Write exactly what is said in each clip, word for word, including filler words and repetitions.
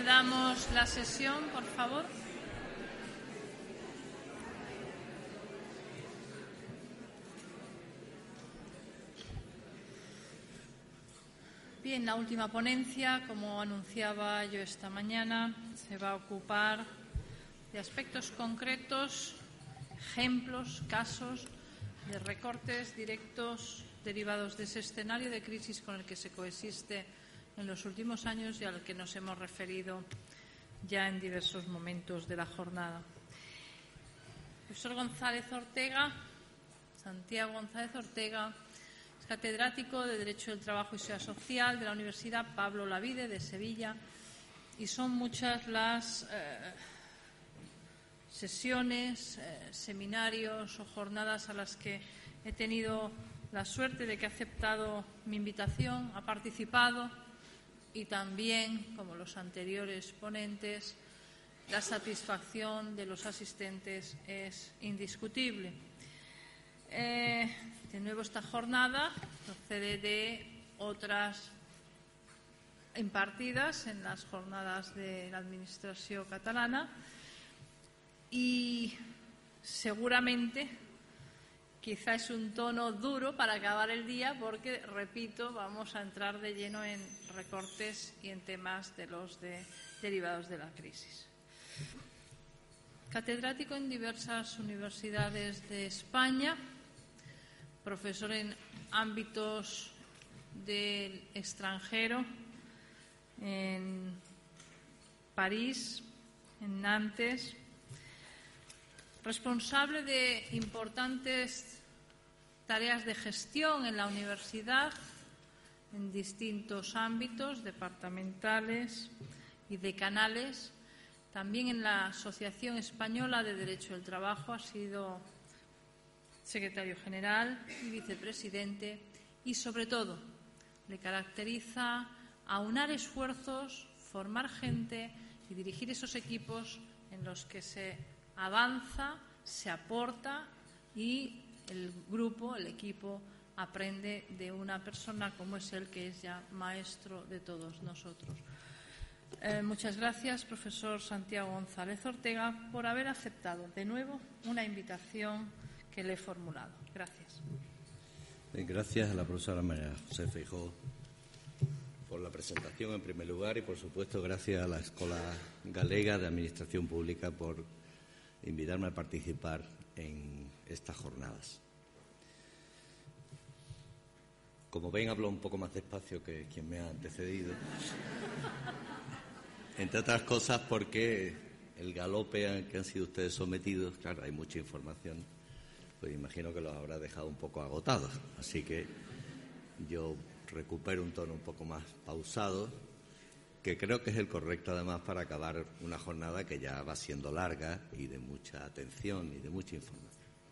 Reanudamos la sesión, por favor. Bien, la última ponencia, como anunciaba yo esta mañana, se va a ocupar de aspectos concretos, ejemplos, casos de recortes directos derivados de ese escenario de crisis con el que se coexiste en los últimos años y al que nos hemos referido ya en diversos momentos de la jornada. El profesor González Ortega, Santiago González Ortega, es catedrático de Derecho del Trabajo y Seguridad Social de la Universidad Pablo Olavide de Sevilla, y son muchas las eh, sesiones, eh, seminarios o jornadas a las que he tenido la suerte de que ha aceptado mi invitación, ha participado, y también, como los anteriores ponentes, la satisfacción de los asistentes es indiscutible. Eh, de nuevo, esta jornada procede de otras impartidas en las jornadas de la Administración catalana y seguramente quizá es un tono duro para acabar el día porque, repito, vamos a entrar de lleno en recortes y en temas de los de, derivados de la crisis. Catedrático en diversas universidades de España, profesor en ámbitos del extranjero, en París, en Nantes, responsable de importantes tareas de gestión en la universidad en distintos ámbitos departamentales y decanales. También en la Asociación Española de Derecho del Trabajo ha sido secretario general y vicepresidente, y sobre todo le caracteriza aunar esfuerzos, formar gente y dirigir esos equipos en los que se avanza, se aporta y el grupo, el equipo, aprende de una persona como es él, que es ya maestro de todos nosotros. Eh, muchas gracias, profesor Santiago González Ortega, por haber aceptado de nuevo una invitación que le he formulado. Gracias. Gracias a la profesora María José Feijóo por la presentación, en primer lugar, y, por supuesto, gracias a la Escuela Galega de Administración Pública por invitarme a participar en estas jornadas. Como ven, hablo un poco más despacio que quien me ha antecedido, entre otras cosas porque el galope al que han sido ustedes sometidos, claro, hay mucha información, pues imagino que los habrá dejado un poco agotados, así que yo recupero un tono un poco más pausado, que creo que es el correcto, además, para acabar una jornada que ya va siendo larga y de mucha atención y de mucha información.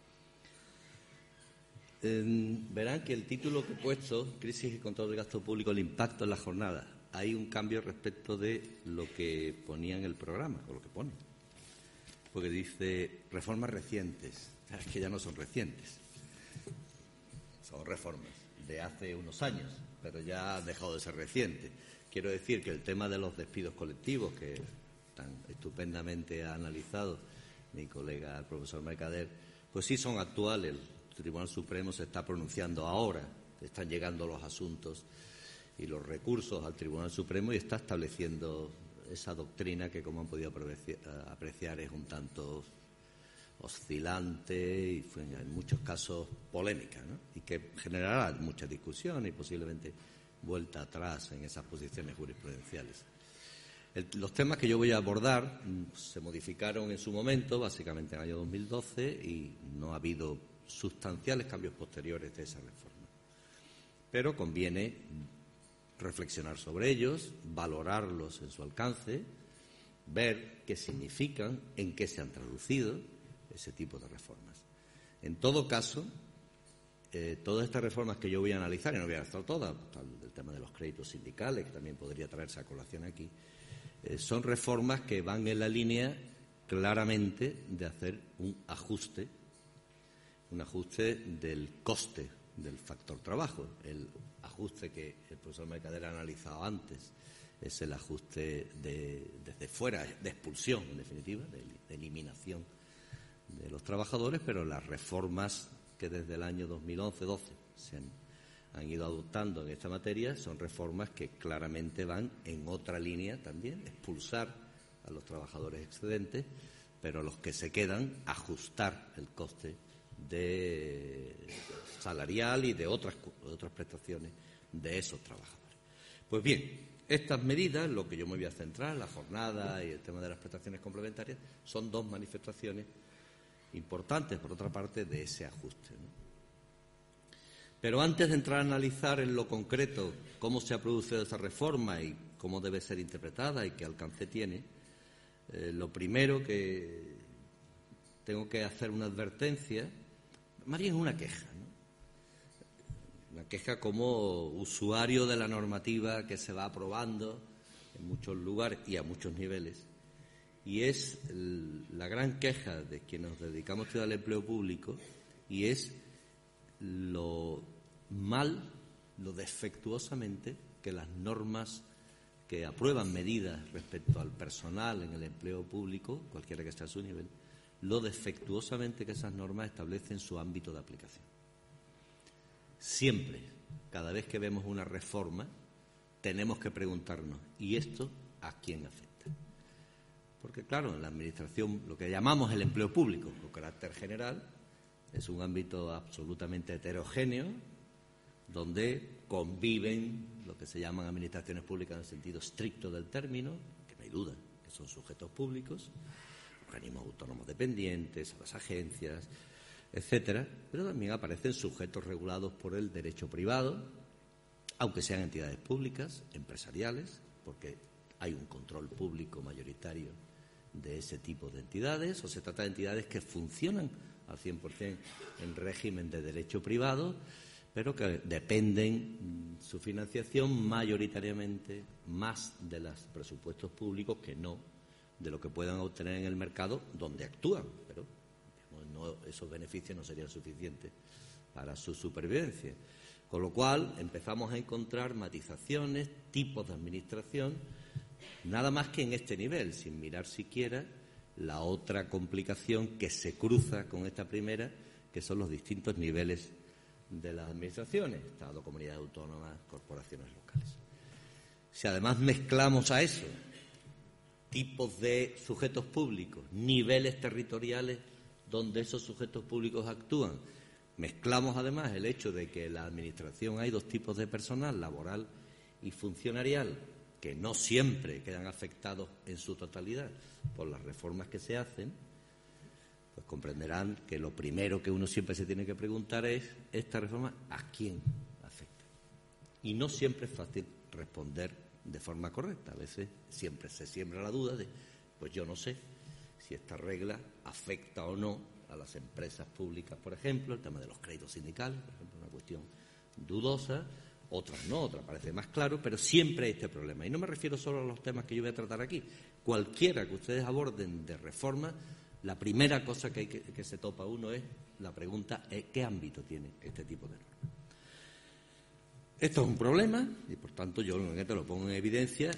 Eh, verán que el título que he puesto, Crisis y control del gasto público, el impacto en la jornada, hay un cambio respecto de lo que ponía en el programa, o lo que pone, porque dice reformas recientes. Es que ya no son recientes, son reformas de hace unos años, pero ya ha dejado de ser reciente. Quiero decir que el tema de los despidos colectivos, que tan estupendamente ha analizado mi colega el profesor Mercader, pues sí son actuales. El Tribunal Supremo se está pronunciando ahora, están llegando los asuntos y los recursos al Tribunal Supremo y está estableciendo esa doctrina que, como han podido apreciar, es un tanto oscilante y en muchos casos polémica, ¿no? Y que generará mucha discusión y posiblemente vuelta atrás en esas posiciones jurisprudenciales. El, los temas que yo voy a abordar mm, se modificaron en su momento, básicamente en el año dos mil doce, y no ha habido sustanciales cambios posteriores de esa reforma. Pero conviene reflexionar sobre ellos, valorarlos en su alcance, ver qué significan, en qué se han traducido ese tipo de reformas. En todo caso, eh, todas estas reformas que yo voy a analizar, y no voy a analizar todas, el tema de los créditos sindicales, que también podría traerse a colación aquí, eh, son reformas que van en la línea claramente de hacer un ajuste, un ajuste del coste del factor trabajo, el ajuste que el profesor Mercader ha analizado antes es el ajuste de, desde fuera, de expulsión, en definitiva, de, de eliminación de los trabajadores, pero las reformas que desde el año dos mil once doce se han, han ido adoptando en esta materia son reformas que claramente van en otra línea también, expulsar a los trabajadores excedentes, pero los que se quedan, ajustar el coste de salarial y de otras, de otras prestaciones de esos trabajadores. Pues bien, estas medidas, lo que yo me voy a centrar, la jornada y el tema de las prestaciones complementarias, son dos manifestaciones importantes, por otra parte, de ese ajuste, ¿no? Pero antes de entrar a analizar en lo concreto cómo se ha producido esa reforma y cómo debe ser interpretada y qué alcance tiene, eh, lo primero que tengo que hacer una advertencia, más bien una queja, ¿no? Una queja como usuario de la normativa que se va aprobando en muchos lugares y a muchos niveles, y es el, la gran queja de quienes nos dedicamos al empleo público, y es lo mal, lo defectuosamente que las normas que aprueban medidas respecto al personal en el empleo público, cualquiera que sea su nivel, lo defectuosamente que esas normas establecen su ámbito de aplicación. Siempre, cada vez que vemos una reforma, tenemos que preguntarnos, ¿y esto a quién afecta? Porque, claro, en la Administración, lo que llamamos el empleo público, con carácter general, es un ámbito absolutamente heterogéneo, donde conviven lo que se llaman administraciones públicas en el sentido estricto del término, que no hay duda que son sujetos públicos, organismos autónomos dependientes, las agencias, etcétera, pero también aparecen sujetos regulados por el derecho privado, aunque sean entidades públicas, empresariales, porque hay un control público mayoritario de ese tipo de entidades, o se trata de entidades que funcionan al cien por cien en régimen de derecho privado, pero que dependen su financiación mayoritariamente más de los presupuestos públicos que no de lo que puedan obtener en el mercado donde actúan, pero no, esos beneficios no serían suficientes para su supervivencia. Con lo cual empezamos a encontrar matizaciones, tipos de administración, nada más que en este nivel, sin mirar siquiera la otra complicación que se cruza con esta primera, que son los distintos niveles de las administraciones, Estado, comunidades autónomas, corporaciones locales. Si además mezclamos a eso tipos de sujetos públicos, niveles territoriales donde esos sujetos públicos actúan, mezclamos además el hecho de que en la Administración hay dos tipos de personal, laboral y funcionarial, que no siempre quedan afectados en su totalidad por las reformas que se hacen, pues comprenderán que lo primero que uno siempre se tiene que preguntar es, ¿esta reforma a quién afecta? Y no siempre es fácil responder de forma correcta. A veces siempre se siembra la duda de, pues yo no sé si esta regla afecta o no a las empresas públicas, por ejemplo, el tema de los créditos sindicales, por ejemplo, una cuestión dudosa, otras no, otras parece más claro, pero siempre hay este problema. Y no me refiero solo a los temas que yo voy a tratar aquí. Cualquiera que ustedes aborden de reforma, la primera cosa que, hay que, que se topa uno es la pregunta, ¿qué ámbito tiene este tipo de normas? Esto es un problema y, por tanto, yo lo pongo en evidencia.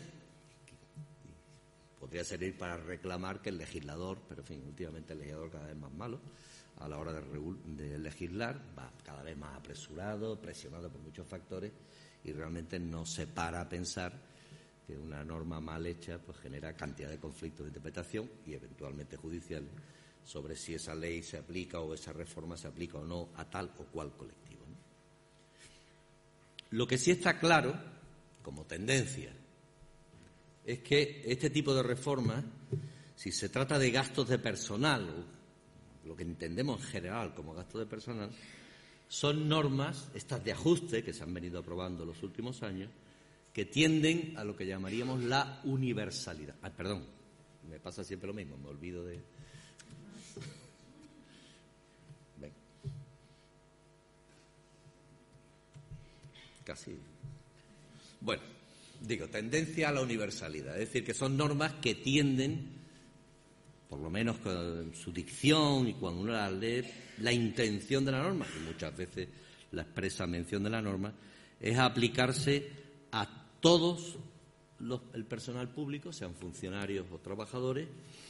Podría servir para reclamar que el legislador, pero en fin, últimamente el legislador cada vez más malo, a la hora de, de legislar, va cada vez más apresurado, presionado por muchos factores y realmente no se para a pensar que una norma mal hecha pues genera cantidad de conflictos de interpretación y eventualmente judiciales sobre si esa ley se aplica o esa reforma se aplica o no a tal o cual colectivo, ¿no? Lo que sí está claro, como tendencia, es que este tipo de reformas, si se trata de gastos de personal, o lo que entendemos en general como gastos de personal, son normas, estas de ajuste, que se han venido aprobando los últimos años, que tienden a lo que llamaríamos la universalidad. Ah, perdón, me pasa siempre lo mismo, me olvido de... Ven. Casi. Bueno, digo, tendencia a la universalidad, es decir, que son normas que tienden, por lo menos con su dicción y cuando uno la lee, la intención de la norma, y muchas veces la expresa mención de la norma, es aplicarse a todos los, el personal público, sean funcionarios o trabajadores,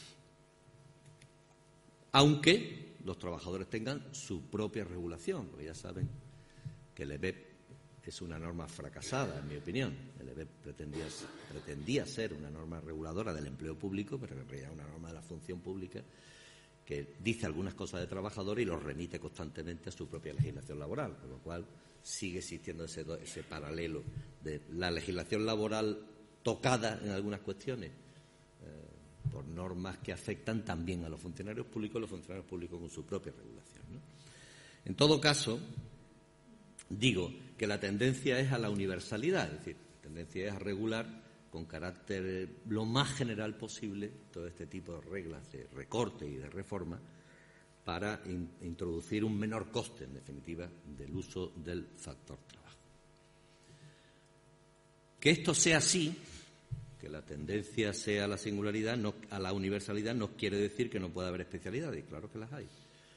aunque los trabajadores tengan su propia regulación, porque ya saben que el E B E P es una norma fracasada, en mi opinión. El E B E P pretendía, pretendía ser una norma reguladora del empleo público, pero en realidad es una norma de la función pública que dice algunas cosas de trabajadores y los remite constantemente a su propia legislación laboral, con lo cual sigue existiendo ese, ese paralelo de la legislación laboral tocada en algunas cuestiones eh, por normas que afectan también a los funcionarios públicos, los funcionarios públicos con su propia regulación, ¿no? En todo caso, digo que la tendencia es a la universalidad, es decir, la tendencia es a regular con carácter eh, lo más general posible todo este tipo de reglas de recorte y de reforma para in, introducir un menor coste, en definitiva, del uso del factor trabajo. Que esto sea así, que la tendencia sea a la singularidad, no, a la universalidad, no quiere decir que no pueda haber especialidades, claro que las hay.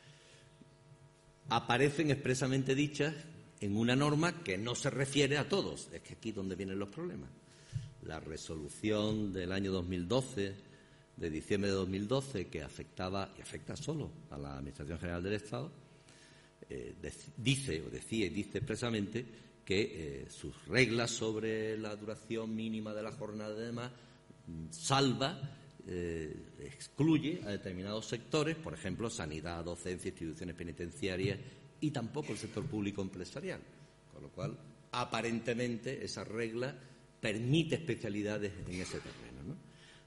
Aparecen expresamente dichas en una norma que no se refiere a todos. Es que aquí es donde vienen los problemas. La resolución del año dos mil doce, de diciembre de dos mil doce, que afectaba y afecta solo a la Administración General del Estado, eh, dice o decía y dice expresamente que eh, sus reglas sobre la duración mínima de la jornada y demás salva, eh, excluye a determinados sectores, por ejemplo, sanidad, docencia, instituciones penitenciarias y tampoco el sector público empresarial. Con lo cual, aparentemente, esa regla permite especialidades en ese terreno, ¿no?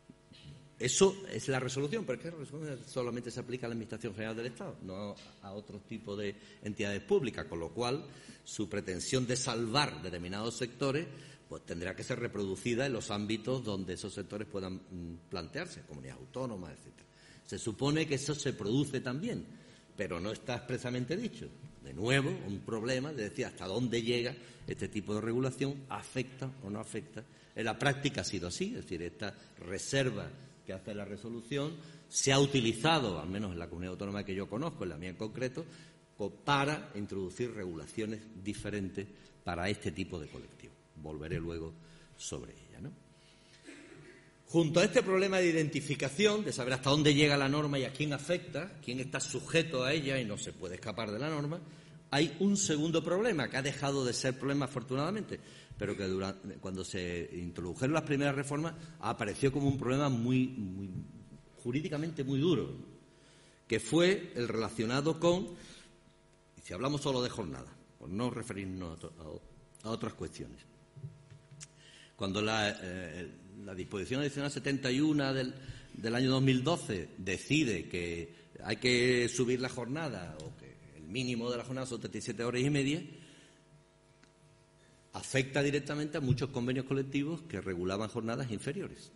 Eso es la resolución, pero es que la resolución solamente se aplica a la Administración General del Estado, no a otros tipos de entidades públicas, con lo cual su pretensión de salvar determinados sectores pues tendrá que ser reproducida en los ámbitos donde esos sectores puedan mm, plantearse, comunidades autónomas, etcétera. Se supone que eso se produce también, pero no está expresamente dicho. De nuevo, un problema de decir hasta dónde llega este tipo de regulación, afecta o no afecta. En la práctica ha sido así, es decir, esta reserva que hace la resolución se ha utilizado, al menos en la comunidad autónoma que yo conozco, en la mía en concreto, para introducir regulaciones diferentes para este tipo de colectivos. Volveré luego sobre ella, ¿no? Junto a este problema de identificación, de saber hasta dónde llega la norma y a quién afecta, quién está sujeto a ella y no se puede escapar de la norma, hay un segundo problema que ha dejado de ser problema afortunadamente, pero que durante, cuando se introdujeron las primeras reformas apareció como un problema muy, muy jurídicamente muy duro, que fue el relacionado con, y si hablamos solo de jornada, por no referirnos a, a otras cuestiones. Cuando la, eh, la disposición adicional setenta y uno del, del año dos mil doce decide que hay que subir la jornada o que el mínimo de la jornada son treinta y siete horas y media, afecta directamente a muchos convenios colectivos que regulaban jornadas inferiores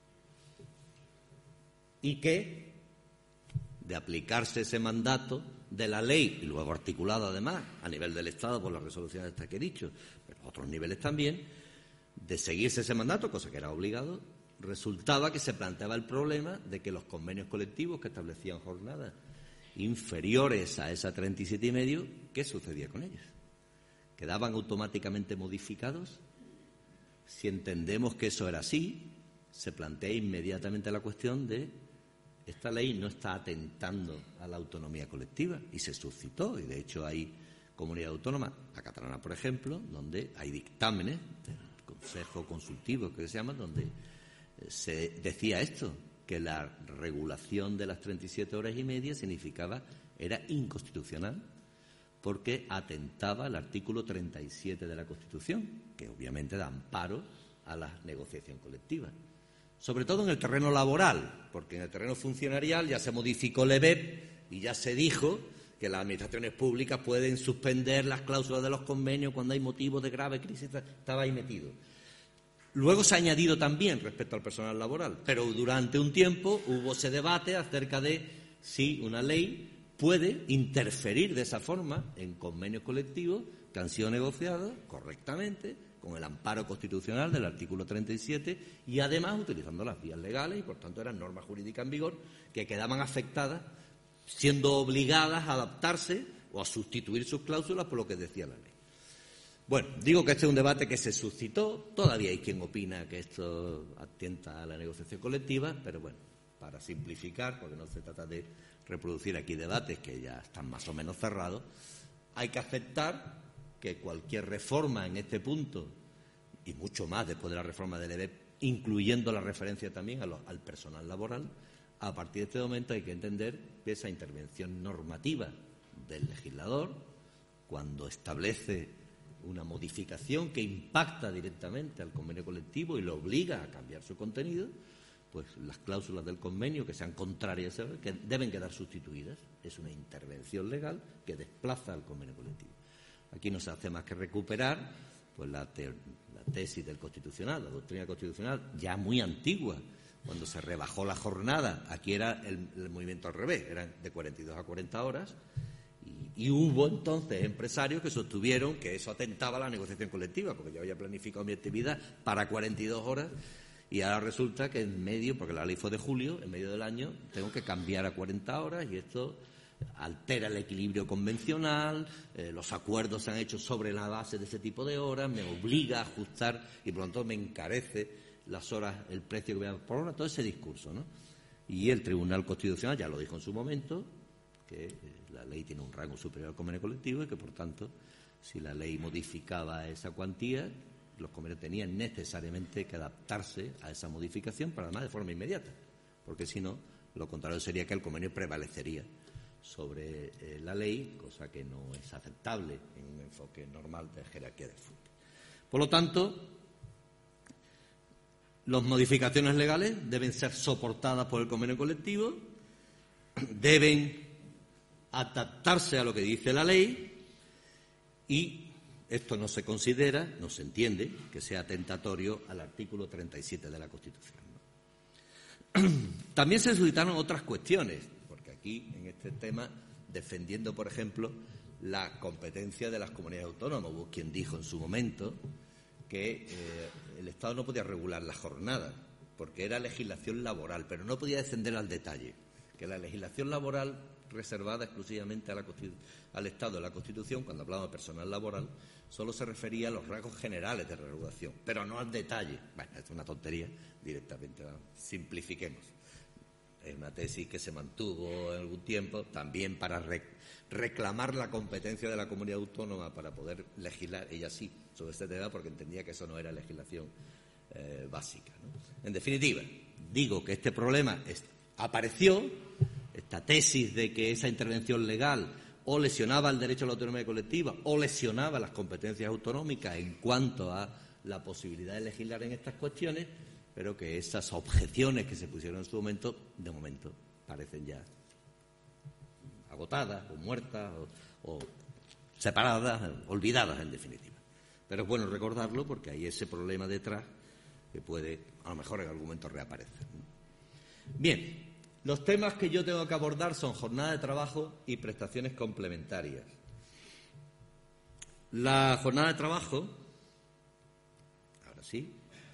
y que, de aplicarse ese mandato de la ley y luego articulado además a nivel del Estado por las resoluciones estas que he dicho, pero a otros niveles también, de seguirse ese mandato, cosa que era obligado, resultaba que se planteaba el problema de que los convenios colectivos que establecían jornadas inferiores a esa treinta y siete y medio, ¿qué sucedía con ellos? ¿Quedaban automáticamente modificados? Si entendemos que eso era así, se plantea inmediatamente la cuestión de esta ley no está atentando a la autonomía colectiva, y se suscitó, y de hecho hay comunidades autónomas, la catalana por ejemplo, donde hay dictámenes del Consejo Consultivo que se llaman, donde se decía esto, que la regulación de las treinta y siete horas y media significaba, era inconstitucional, porque atentaba al artículo treinta y siete de la Constitución, que obviamente da amparo a la negociación colectiva. Sobre todo en el terreno laboral, porque en el terreno funcionarial ya se modificó el E B E P y ya se dijo que las administraciones públicas pueden suspender las cláusulas de los convenios cuando hay motivos de grave crisis, estaba ahí metido. Luego se ha añadido también respecto al personal laboral, pero durante un tiempo hubo ese debate acerca de si una ley puede interferir de esa forma en convenios colectivos que han sido negociados correctamente, con el amparo constitucional del artículo treinta y siete y además utilizando las vías legales y por tanto eran normas jurídicas en vigor que quedaban afectadas siendo obligadas a adaptarse o a sustituir sus cláusulas por lo que decía la ley. Bueno, digo que este es un debate que se suscitó. Todavía hay quien opina que esto atenta a la negociación colectiva, pero bueno, para simplificar, porque no se trata de reproducir aquí debates que ya están más o menos cerrados, hay que aceptar que cualquier reforma en este punto, y mucho más después de la reforma del E B E P, incluyendo la referencia también a lo, al personal laboral, a partir de este momento hay que entender que esa intervención normativa del legislador, cuando establece una modificación que impacta directamente al convenio colectivo y lo obliga a cambiar su contenido, pues las cláusulas del convenio que sean contrarias a que deben quedar sustituidas. Es una intervención legal que desplaza al convenio colectivo. Aquí no se hace más que recuperar pues la, te, la tesis del Constitucional, la doctrina constitucional ya muy antigua, cuando se rebajó la jornada. Aquí era el, el movimiento al revés, eran de cuarenta y dos a cuarenta horas, y, y hubo entonces empresarios que sostuvieron que eso atentaba a la negociación colectiva, porque yo había planificado mi actividad para cuarenta y dos horas y ahora resulta que en medio, porque la ley fue de julio, en medio del año tengo que cambiar a cuarenta horas y esto altera el equilibrio convencional, eh, los acuerdos se han hecho sobre la base de ese tipo de horas, me obliga a ajustar y por lo tanto me encarece las horas, el precio que voy a por hora, todo ese discurso, ¿no? Y el Tribunal Constitucional ya lo dijo en su momento, que eh, la ley tiene un rango superior al convenio colectivo y que por tanto, si la ley modificaba esa cuantía, los convenios tenían necesariamente que adaptarse a esa modificación, pero además de forma inmediata, porque si no, lo contrario sería que el convenio prevalecería sobre eh, la ley, cosa que no es aceptable en un enfoque normal de jerarquía de fuentes. Por lo tanto, las modificaciones legales deben ser soportadas por el convenio colectivo, deben adaptarse a lo que dice la ley y esto no se considera, no se entiende que sea atentatorio al artículo treinta y siete de la Constitución, ¿no? También se suscitaron otras cuestiones, porque aquí, en este tema, defendiendo, por ejemplo, la competencia de las comunidades autónomas, hubo quien dijo en su momento que eh, el Estado no podía regular la jornada, porque era legislación laboral, pero no podía descender al detalle, que la legislación laboral reservada exclusivamente a la al Estado de la Constitución, cuando hablamos de personal laboral, solo se refería a los rasgos generales de regulación, pero no al detalle. Bueno, es una tontería, directamente, ¿no? Simplifiquemos. Es una tesis que se mantuvo en algún tiempo, también para re reclamar la competencia de la comunidad autónoma para poder legislar, ella sí, sobre este tema, porque entendía que eso no era legislación eh, básica, ¿no? En definitiva, digo que este problema es, apareció, esta tesis de que esa intervención legal o lesionaba el derecho a la autonomía colectiva o lesionaba las competencias autonómicas en cuanto a la posibilidad de legislar en estas cuestiones, pero que esas objeciones que se pusieron en su momento, de momento, parecen ya agotadas o muertas o, o separadas, olvidadas en definitiva. Pero es bueno recordarlo porque hay ese problema detrás que puede, a lo mejor en algún momento, reaparecer, ¿no? Bien. Los temas que yo tengo que abordar son jornada de trabajo y prestaciones complementarias. La jornada de trabajo, ahora sí,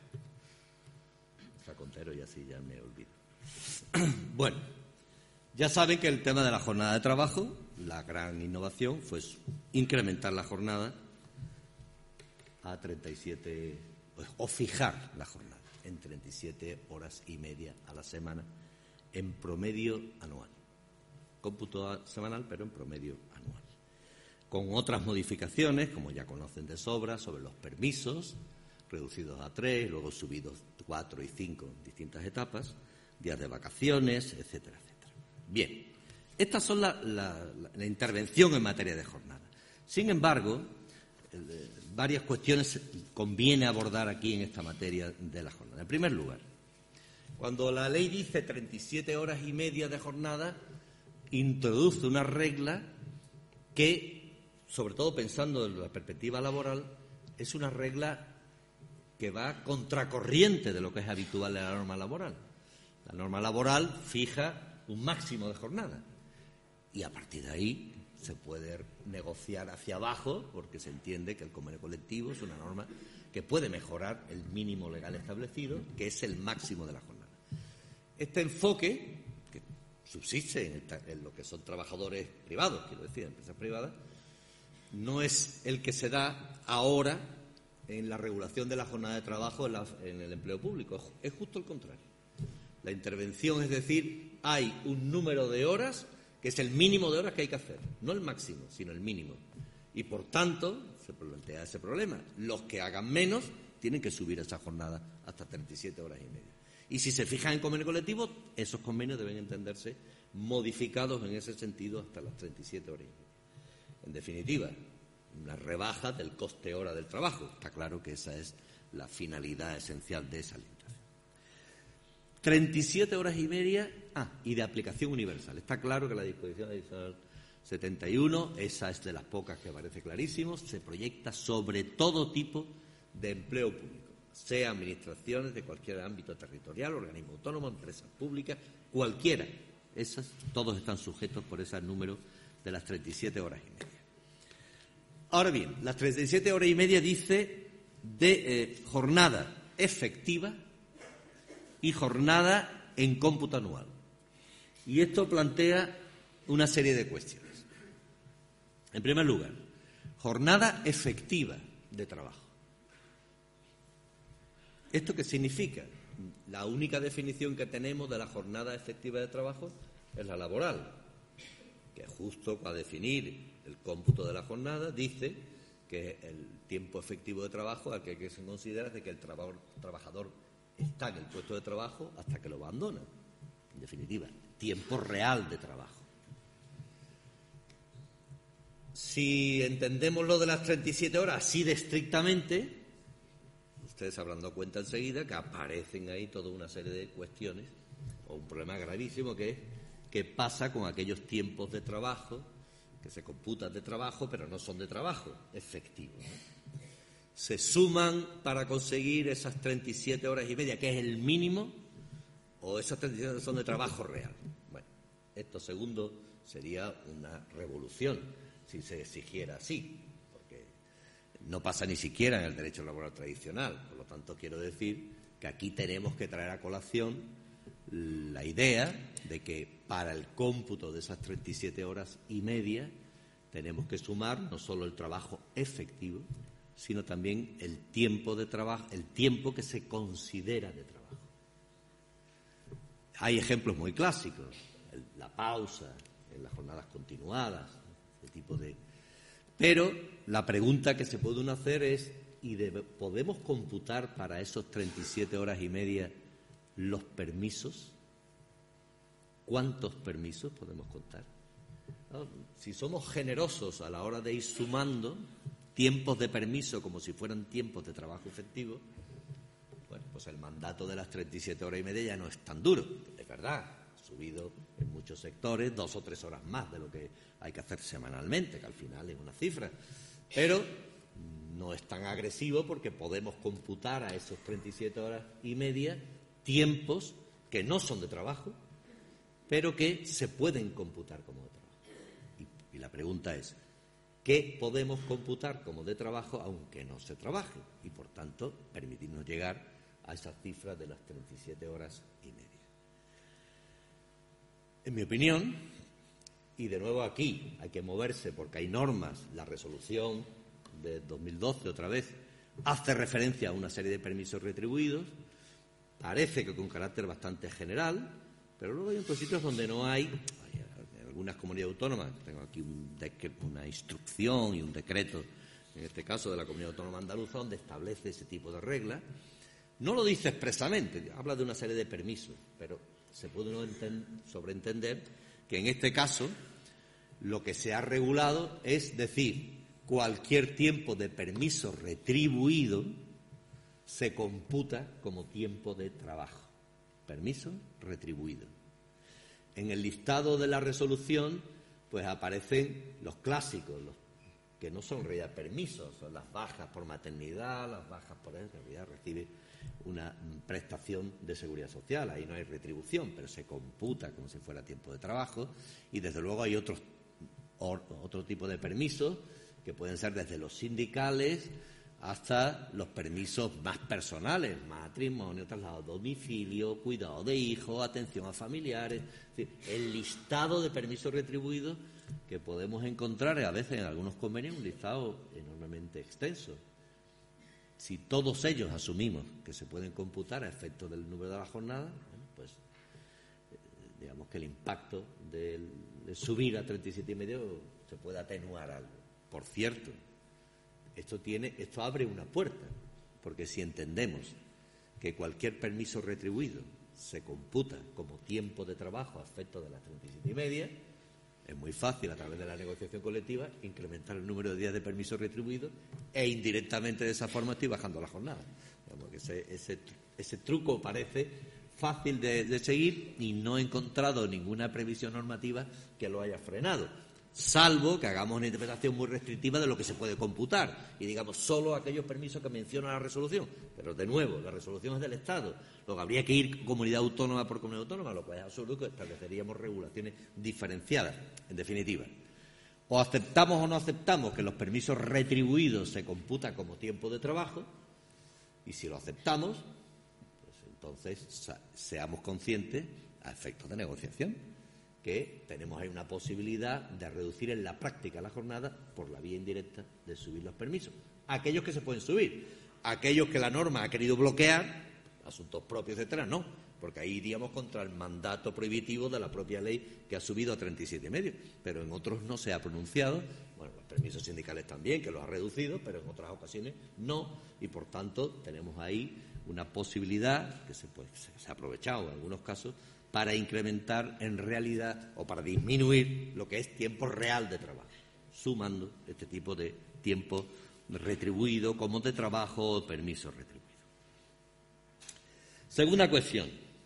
sacontero y así ya me olvido. Bueno, ya saben que el tema de la jornada de trabajo, la gran innovación fue incrementar la jornada a treinta y siete, o fijar la jornada en treinta y siete horas y media a la semana, en promedio anual. Cómputo semanal, pero en promedio anual. Con otras modificaciones, como ya conocen de sobra, sobre los permisos, reducidos a tres, luego subidos cuatro y cinco en distintas etapas, días de vacaciones, etcétera, etcétera. Bien, estas son la, la, la, la intervención en materia de jornada. Sin embargo, eh, varias cuestiones conviene abordar aquí en esta materia de la jornada. En primer lugar, cuando la ley dice treinta y siete horas y media de jornada, introduce una regla que, sobre todo pensando en la perspectiva laboral, es una regla que va contracorriente de lo que es habitual en la norma laboral. La norma laboral fija un máximo de jornada y a partir de ahí se puede negociar hacia abajo porque se entiende que el convenio colectivo es una norma que puede mejorar el mínimo legal establecido, que es el máximo de la jornada. Este enfoque, que subsiste en, esta, en lo que son trabajadores privados, quiero decir, empresas privadas, no es el que se da ahora en la regulación de la jornada de trabajo en, la, en el empleo público. Es justo el contrario. La intervención es decir, hay un número de horas que es el mínimo de horas que hay que hacer, no el máximo, sino el mínimo. Y, por tanto, se plantea ese problema. Los que hagan menos tienen que subir esa jornada hasta treinta y siete horas y media. Y si se fijan en convenio colectivo, esos convenios deben entenderse modificados en ese sentido hasta las treinta y siete horas y media. En definitiva, una rebaja del coste hora del trabajo. Está claro que esa es la finalidad esencial de esa legislación. treinta y siete horas y media, ah, y de aplicación universal. Está claro que la disposición adicional setenta y uno, esa es de las pocas que parece clarísimo, se proyecta sobre todo tipo de empleo público, sea administraciones de cualquier ámbito territorial, organismo autónomo, empresas públicas, cualquiera. Esas, todos están sujetos por ese número de las treinta y siete horas y media. Ahora bien, las treinta y siete horas y media dice de eh, jornada efectiva y jornada en cómputo anual. Y esto plantea una serie de cuestiones. En primer lugar, jornada efectiva de trabajo. ¿Esto qué significa? La única definición que tenemos de la jornada efectiva de trabajo es la laboral, que justo para definir el cómputo de la jornada dice que el tiempo efectivo de trabajo al que hay que se considera es de que el trabajador, trabajador está en el puesto de trabajo hasta que lo abandona. En definitiva, tiempo real de trabajo. Si entendemos lo de las treinta y siete horas así de estrictamente, ustedes se habrán dado cuenta enseguida que aparecen ahí toda una serie de cuestiones, o un problema gravísimo que es qué pasa con aquellos tiempos de trabajo que se computan de trabajo pero no son de trabajo efectivo, ¿no? Se suman para conseguir esas treinta y siete horas y media, que es el mínimo, o esas treinta y siete son de trabajo real. Bueno, esto segundo sería una revolución si se exigiera así, porque no pasa ni siquiera en el derecho laboral tradicional. Por lo tanto, quiero decir que aquí tenemos que traer a colación la idea de que para el cómputo de esas treinta y siete horas y media tenemos que sumar no solo el trabajo efectivo, sino también el tiempo de trabajo, el tiempo que se considera de trabajo. Hay ejemplos muy clásicos, el, la pausa en las jornadas continuadas, ese tipo de. Pero la pregunta que se puede uno hacer es, ¿y debe, podemos computar para esos treinta y siete horas y media los permisos? ¿Cuántos permisos podemos contar? ¿No? Si somos generosos a la hora de ir sumando tiempos de permiso como si fueran tiempos de trabajo efectivo, bueno, pues el mandato de las treinta y siete horas y media ya no es tan duro. Es verdad, ha subido en muchos sectores dos o tres horas más de lo que hay que hacer semanalmente, que al final es una cifra. Pero no es tan agresivo porque podemos computar a esos treinta y siete horas y media tiempos que no son de trabajo, pero que se pueden computar como de trabajo. Y, y la pregunta es, ¿qué podemos computar como de trabajo aunque no se trabaje? Y, por tanto, permitirnos llegar a esas cifras de las treinta y siete horas y media. En mi opinión, y de nuevo aquí hay que moverse porque hay normas, la resolución de dos mil doce otra vez hace referencia a una serie de permisos retribuidos, parece que con carácter bastante general, pero luego hay otros sitios donde no hay. En algunas comunidades autónomas, tengo aquí un decreto, una instrucción y un decreto, en este caso de la Comunidad Autónoma Andaluza, donde establece ese tipo de reglas. No lo dice expresamente, habla de una serie de permisos, pero se puede uno enten- sobreentender que en este caso lo que se ha regulado es decir, cualquier tiempo de permiso retribuido se computa como tiempo de trabajo. Permiso retribuido. En el listado de la resolución, pues aparecen los clásicos, los que no son en realidad permisos, son las bajas por maternidad, las bajas por en realidad recibe una prestación de seguridad social, ahí no hay retribución, pero se computa como si fuera tiempo de trabajo, y desde luego hay otros otro tipo de permisos que pueden ser desde los sindicales hasta los permisos más personales, matrimonio, traslado a domicilio, cuidado de hijos, atención a familiares, es decir, el listado de permisos retribuidos que podemos encontrar a veces en algunos convenios, un listado enormemente extenso. Si todos ellos asumimos que se pueden computar a efectos del número de la jornada, bueno, pues eh, digamos que el impacto del, de subir a treinta y siete y medio se puede atenuar algo. Por cierto, esto tiene, esto abre una puerta, porque si entendemos que cualquier permiso retribuido se computa como tiempo de trabajo a efectos de las treinta y siete y media, es muy fácil, a través de la negociación colectiva, incrementar el número de días de permiso retribuido e indirectamente de esa forma estoy bajando la jornada. Digamos que ese, ese, ese truco parece fácil de, de seguir y no he encontrado ninguna previsión normativa que lo haya frenado, salvo que hagamos una interpretación muy restrictiva de lo que se puede computar y digamos solo aquellos permisos que menciona la resolución. Pero de nuevo, la resolución es del Estado. Luego habría que ir comunidad autónoma por comunidad autónoma, lo cual es absurdo, que estableceríamos regulaciones diferenciadas. En definitiva, o aceptamos o no aceptamos que los permisos retribuidos se computan como tiempo de trabajo, y si lo aceptamos, pues entonces seamos conscientes, a efectos de negociación, que tenemos ahí una posibilidad de reducir en la práctica la jornada por la vía indirecta de subir los permisos. Aquellos que se pueden subir, aquellos que la norma ha querido bloquear, asuntos propios, etcétera, no, porque ahí iríamos contra el mandato prohibitivo de la propia ley que ha subido a treinta y siete y medio, pero en otros no se ha pronunciado. Bueno, los permisos sindicales también, que los ha reducido, pero en otras ocasiones no, y por tanto tenemos ahí una posibilidad que se, puede, se ha aprovechado en algunos casos para incrementar en realidad o para disminuir lo que es tiempo real de trabajo, sumando este tipo de tiempo retribuido como de trabajo o permiso retribuido. Segunda cuestión,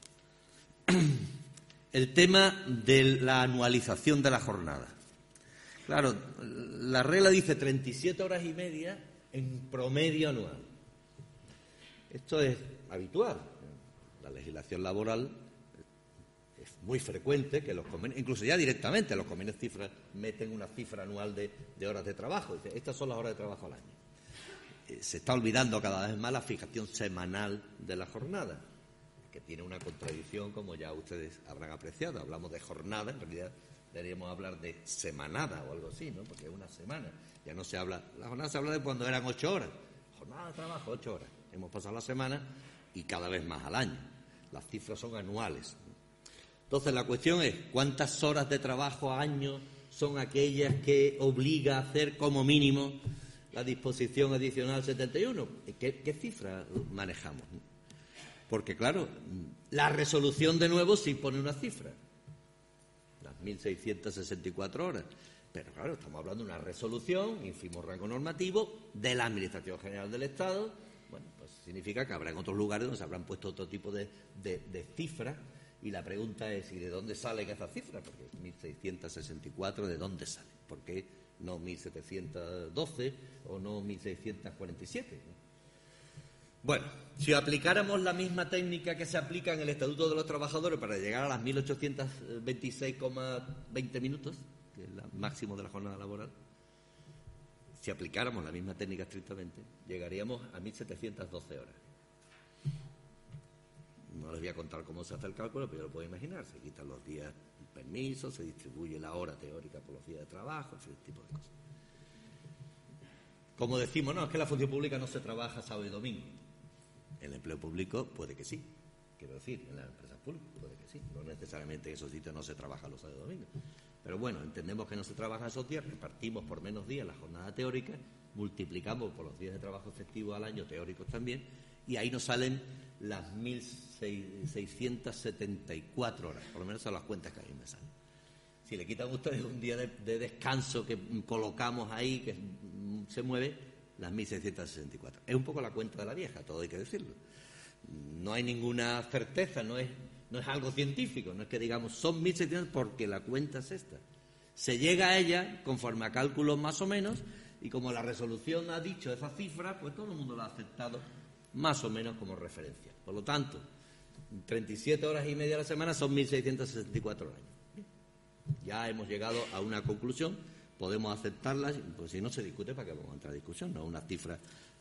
el tema de la anualización de la jornada. Claro, la regla dice treinta y siete horas y media en promedio anual. Esto es habitual. La legislación laboral es muy frecuente que los convenios, incluso ya directamente los convenios cifras, meten una cifra anual de, de horas de trabajo. Dice, estas son las horas de trabajo al año. Eh, se está olvidando cada vez más la fijación semanal de la jornada, que tiene una contradicción, como ya ustedes habrán apreciado. Hablamos de jornada, en realidad deberíamos hablar de semanada o algo así, ¿no? Porque es una semana. Ya no se habla, la jornada se habla de cuando eran ocho horas. Jornada de trabajo, ocho horas. Hemos pasado la semana y cada vez más al año. Las cifras son anuales. Entonces la cuestión es, ¿cuántas horas de trabajo a año son aquellas que obliga a hacer como mínimo la disposición adicional setenta y uno? ¿Qué, qué cifra manejamos? Porque, claro, la resolución de nuevo sí pone una cifra, las mil seiscientas sesenta y cuatro horas. Pero, claro, estamos hablando de una resolución, ínfimo rango normativo, de la Administración General del Estado. Bueno, pues significa que habrá en otros lugares donde se habrán puesto otro tipo de, de, de cifras. Y la pregunta es, ¿y de dónde salen esas cifras? Porque mil seiscientas sesenta y cuatro, ¿de dónde salen? ¿Por qué no mil setecientos doce o no mil seiscientos cuarenta y siete? Bueno, si aplicáramos la misma técnica que se aplica en el Estatuto de los Trabajadores para llegar a las mil ochocientos veintiséis coma veinte minutos, que es el máximo de la jornada laboral, si aplicáramos la misma técnica estrictamente, llegaríamos a mil setecientas doce horas. No les voy a contar cómo se hace el cálculo, pero yo lo puedo imaginar. Se quitan los días de permiso, se distribuye la hora teórica por los días de trabajo, ese tipo de cosas. Como decimos, no, es que la función pública no se trabaja sábado y domingo. En el empleo público puede que sí. Quiero decir, en las empresas públicas puede que sí. No necesariamente en esos sitios no se trabaja los sábados y domingos. Pero bueno, entendemos que no se trabaja esos días, repartimos por menos días la jornada teórica, multiplicamos por los días de trabajo efectivo al año, teóricos también, y ahí nos salen las mil seiscientas setenta y cuatro horas, por lo menos son las cuentas que a mí me salen. Si le quitan ustedes un día de, de descanso que colocamos ahí, que se mueve, las mil seiscientas sesenta y cuatro. Es un poco la cuenta de la vieja, todo hay que decirlo. No hay ninguna certeza, no es, no es algo científico, no es que digamos son mil seiscientos porque la cuenta es esta. Se llega a ella conforme a cálculos más o menos, y como la resolución ha dicho esa cifra, pues todo el mundo la ha aceptado más o menos como referencia. Por lo tanto, treinta y siete horas y media a la semana son mil seiscientas sesenta y cuatro horas. Ya hemos llegado a una conclusión, podemos aceptarla, pues si no se discute, ¿para qué vamos a entrar a discusión? No es una cifra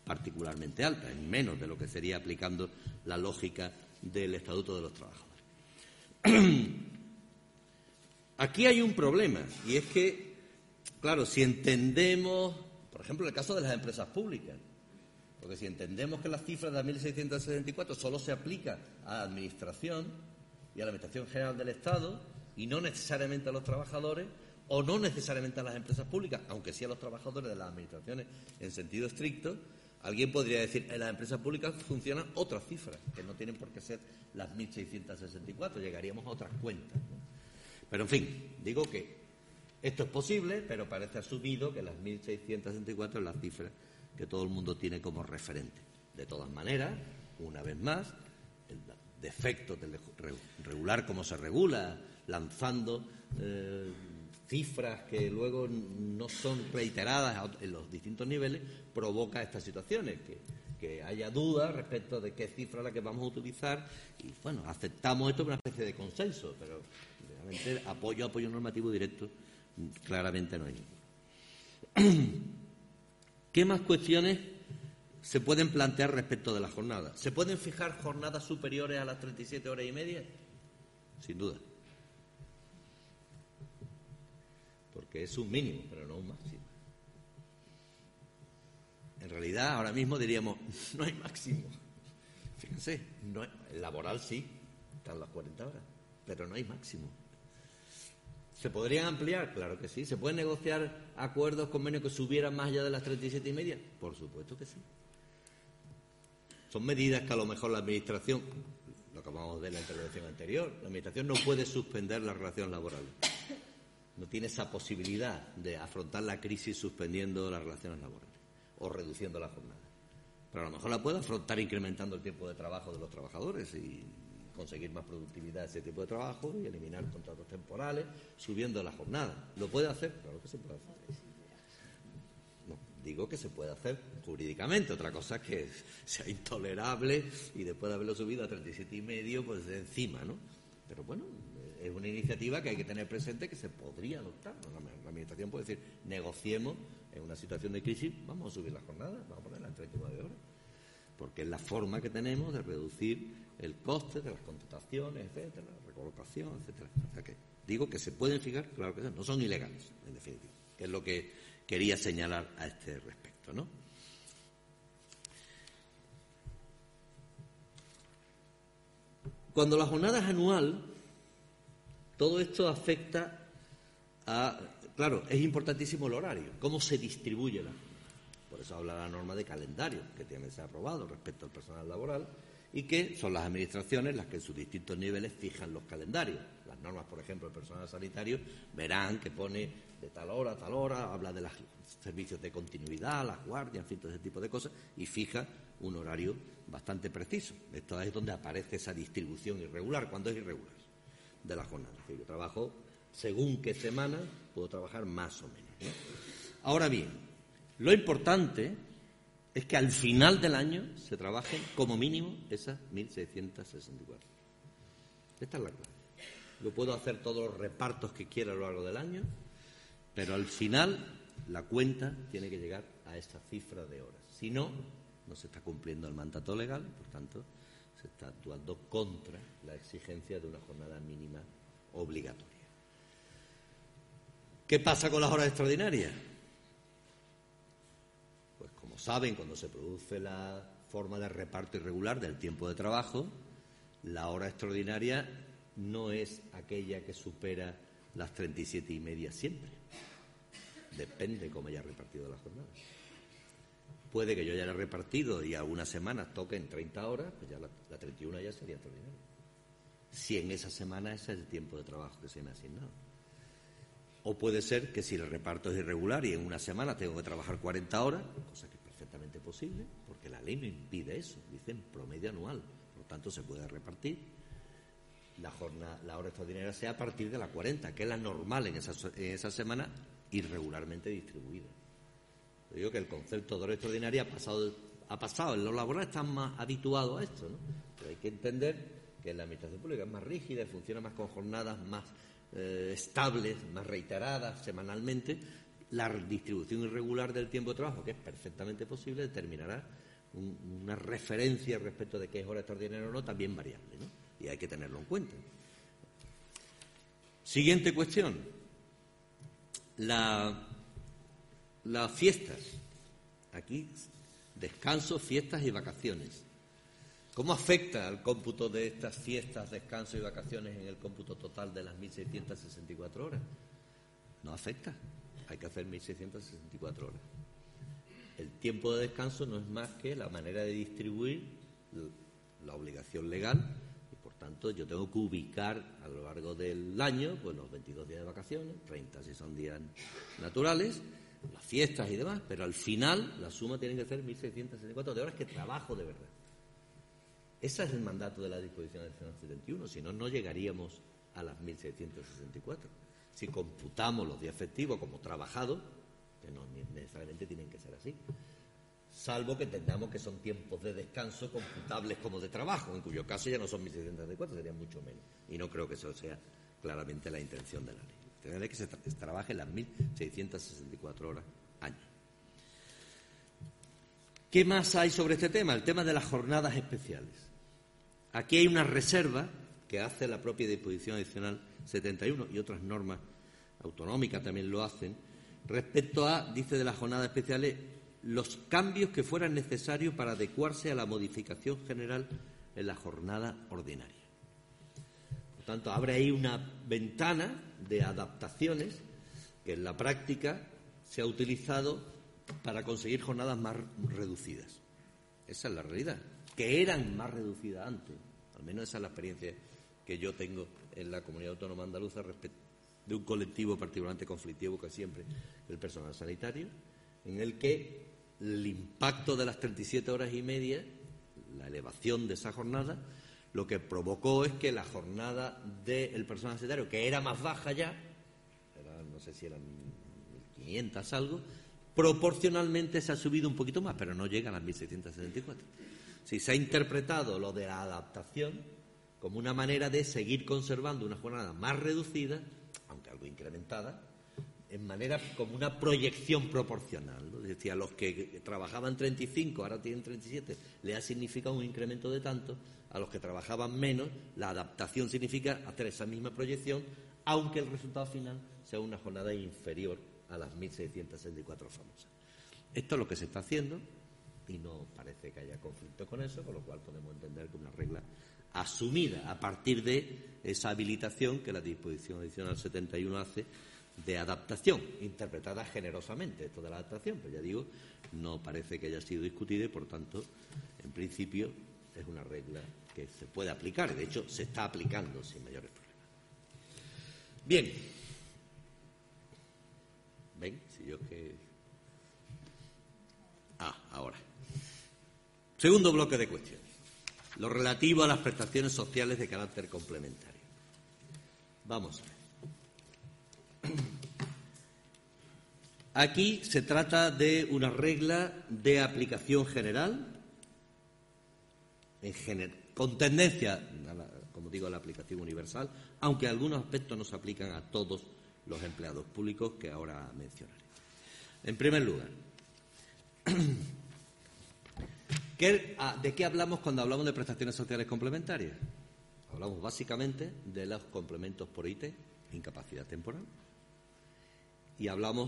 particularmente alta, es menos de lo que sería aplicando la lógica del Estatuto de los Trabajadores. Aquí hay un problema, y es que, claro, si entendemos, por ejemplo, el caso de las empresas públicas, porque si entendemos que la cifra de mil seiscientos sesenta y cuatro solo se aplica a la Administración y a la Administración General del Estado, y no necesariamente a los trabajadores, o no necesariamente a las empresas públicas, aunque sí a los trabajadores de las administraciones en sentido estricto, alguien podría decir, en las empresas públicas funcionan otras cifras, que no tienen por qué ser las mil seiscientos sesenta y cuatro, llegaríamos a otras cuentas, ¿no? Pero, en fin, digo que esto es posible, pero parece asumido que las mil seiscientos sesenta y cuatro es la cifra que todo el mundo tiene como referente. De todas maneras, una vez más, el defecto del regular como se regula, lanzando eh, cifras que luego no son reiteradas en los distintos niveles, provoca estas situaciones, que, que haya dudas respecto de qué cifra es la que vamos a utilizar, y bueno, aceptamos esto como una especie de consenso, pero realmente apoyo, apoyo normativo directo, claramente no hay. ¿Qué más cuestiones se pueden plantear respecto de la jornada? ¿Se pueden fijar jornadas superiores a las treinta y siete horas y media? Sin duda. Porque es un mínimo, pero no un máximo. En realidad, ahora mismo diríamos, no hay máximo. Fíjense, no hay, el laboral sí, están las cuarenta horas, pero no hay máximo. ¿Se podrían ampliar? Claro que sí. ¿Se pueden negociar acuerdos, convenios que subieran más allá de las treinta y siete y media? Por supuesto que sí. Son medidas que a lo mejor la Administración, lo que acabamos de ver en la intervención anterior, la Administración no puede suspender las relaciones laborales. No tiene esa posibilidad de afrontar la crisis suspendiendo las relaciones laborales o reduciendo la jornada. Pero a lo mejor la puede afrontar incrementando el tiempo de trabajo de los trabajadores y conseguir más productividad de ese tipo de trabajo y eliminar contratos temporales, subiendo la jornada. ¿Lo puede hacer? Claro que se puede hacer. No, digo que se puede hacer jurídicamente. Otra cosa es que sea intolerable y después de haberlo subido a treinta y siete y medio, pues de encima, ¿no? Pero bueno, es una iniciativa que hay que tener presente que se podría adoptar. La, la Administración puede decir, negociemos en una situación de crisis, vamos a subir la jornada, vamos a ponerla en treinta y nueve horas. Porque es la forma que tenemos de reducir el coste de las contrataciones, etcétera, la recolocación, etcétera. O sea que digo que se pueden fijar, claro que no son ilegales, en definitiva, que es lo que quería señalar a este respecto, ¿no? Cuando la jornada es anual, todo esto afecta a... Claro, es importantísimo el horario, cómo se distribuye la jornada. Por eso habla la norma de calendario, que tiene que ser aprobado respecto al personal laboral, y que son las administraciones las que en sus distintos niveles fijan los calendarios. Las normas, por ejemplo, del personal sanitario, verán que pone de tal hora a tal hora, habla de los servicios de continuidad, las guardias, en fin, todo ese tipo de cosas, y fija un horario bastante preciso. Esto es donde aparece esa distribución irregular, cuando es irregular, de la jornada. Es decir, yo trabajo según qué semana, puedo trabajar más o menos, ¿no? Ahora bien, lo importante es que al final del año se trabajen como mínimo esas mil seiscientos sesenta y cuatro. Esta es la clave. Yo puedo hacer todos los repartos que quiera a lo largo del año, pero al final la cuenta tiene que llegar a esa cifra de horas. Si no, no se está cumpliendo el mandato legal, por tanto, se está actuando contra la exigencia de una jornada mínima obligatoria. ¿Qué pasa con las horas extraordinarias? Pues como saben, cuando se produce la forma de reparto irregular del tiempo de trabajo, la hora extraordinaria no es aquella que supera las treinta y siete y media siempre. Depende cómo haya repartido la jornada. Puede que yo haya repartido y algunas semanas toquen treinta horas, pues ya la, la treinta y una ya sería extraordinaria. Si en esa semana ese es el tiempo de trabajo que se me ha asignado. O puede ser que si el reparto es irregular y en una semana tengo que trabajar cuarenta horas, cosa que es perfectamente posible, porque la ley no impide eso, dice en promedio anual, por lo tanto se puede repartir. La jornada, la hora extraordinaria sea a partir de la cuarenta, que es la normal en esa, en esa semana, irregularmente distribuida. Yo digo que el concepto de hora extraordinaria ha pasado, ha pasado. En los laborales están más habituados a esto, ¿no? Pero hay que entender que la administración pública es más rígida y funciona más con jornadas más eh, estables, más reiteradas semanalmente, La distribución irregular del tiempo de trabajo, que es perfectamente posible, determinará un, una referencia respecto de qué es hora extraordinaria o no, también variable, ¿no? Y hay que tenerlo en cuenta. Siguiente cuestión. La, las fiestas. Aquí, descanso, fiestas y vacaciones. ¿Cómo afecta al cómputo de estas fiestas, descanso y vacaciones en el cómputo total de las mil seiscientas sesenta y cuatro horas? No afecta. Hay que hacer mil seiscientas sesenta y cuatro horas. El tiempo de descanso no es más que la manera de distribuir la obligación legal y, por tanto, yo tengo que ubicar a lo largo del año pues los veintidós días de vacaciones, treinta si son días naturales, las fiestas y demás, pero al final la suma tiene que ser mil seiscientas sesenta y cuatro de horas que trabajo de verdad. Ese es el mandato de la disposición adicional setenta y uno, si no, no llegaríamos a las mil seiscientas sesenta y cuatro. Si computamos los días festivos como trabajados, que no necesariamente tienen que ser así, salvo que entendamos que son tiempos de descanso computables como de trabajo, en cuyo caso ya no son mil seiscientas sesenta y cuatro, serían mucho menos. Y no creo que eso sea claramente la intención de la ley. La intención es que se, tra- se trabaje las mil seiscientas sesenta y cuatro horas año. ¿Qué más hay sobre este tema? El tema de las jornadas especiales. Aquí hay una reserva que hace la propia disposición adicional setenta y uno y otras normas autonómicas también lo hacen, respecto a, dice de las jornadas especiales, los cambios que fueran necesarios para adecuarse a la modificación general en la jornada ordinaria. Por tanto, abre ahí una ventana de adaptaciones que en la práctica se ha utilizado para conseguir jornadas más reducidas. Esa es la realidad, que eran más reducidas antes, al menos esa es la experiencia que yo tengo en la comunidad autónoma andaluza respecto de un colectivo particularmente conflictivo que siempre el personal sanitario, en el que el impacto de las treinta y siete horas y media, la elevación de esa jornada, lo que provocó es que la jornada del personal sanitario, que era más baja ya, era, no sé si eran mil quinientas algo, proporcionalmente se ha subido un poquito más, pero no llega a las mil seiscientas setenta y cuatro. Si se ha interpretado lo de la adaptación como una manera de seguir conservando una jornada más reducida, aunque algo incrementada, en manera como una proyección proporcional, ¿no? Es decir, a los que trabajaban treinta y cinco, ahora tienen treinta y siete, le ha significado un incremento de tanto, a los que trabajaban menos, la adaptación significa hacer esa misma proyección, aunque el resultado final sea una jornada inferior a las mil seiscientas sesenta y cuatro famosas. Esto es lo que se está haciendo y no parece que haya conflicto con eso, con lo cual podemos entender que una regla asumida a partir de esa habilitación que la disposición adicional setenta y uno hace de adaptación, interpretada generosamente, esto de la adaptación, pues ya digo, no parece que haya sido discutida y, por tanto, en principio es una regla que se puede aplicar, y de hecho se está aplicando sin mayores problemas. Bien. ¿Ven? Si yo que... Ah, ahora. Segundo bloque de cuestiones. Lo relativo a las prestaciones sociales de carácter complementario. Vamos a ver. Aquí se trata de una regla de aplicación general, en gener- con tendencia, a la, como digo, a la aplicación universal, aunque algunos aspectos no se aplican a todos los empleados públicos que ahora mencionaré. En primer lugar, ¿qué, ¿de qué hablamos cuando hablamos de prestaciones sociales complementarias? Hablamos básicamente de los complementos por I T, incapacidad temporal, y hablamos...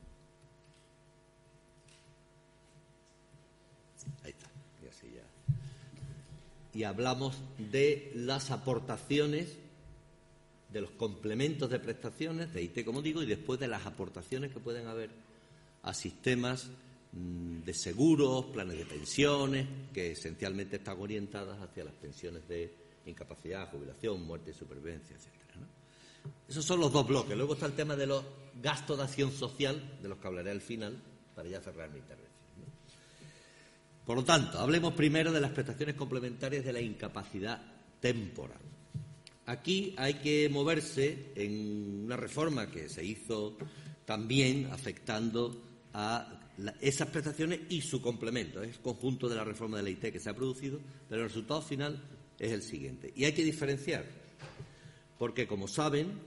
Ahí está, y así ya. Y hablamos de las aportaciones, de los complementos de prestaciones, de I T, como digo, y después de las aportaciones que pueden haber a sistemas mmm, de seguros, planes de pensiones, que esencialmente están orientadas hacia las pensiones de incapacidad, jubilación, muerte y supervivencia, etcétera, ¿no? Esos son los dos bloques. Luego está el tema de los gastos de acción social, de los que hablaré al final, para ya cerrar mi intervención, ¿no? Por lo tanto, hablemos primero de las prestaciones complementarias de la incapacidad temporal. Aquí hay que moverse en una reforma que se hizo también afectando a la, esas prestaciones y su complemento. Es el conjunto de la reforma de la I T que se ha producido, pero el resultado final es el siguiente. Y hay que diferenciar, porque como saben,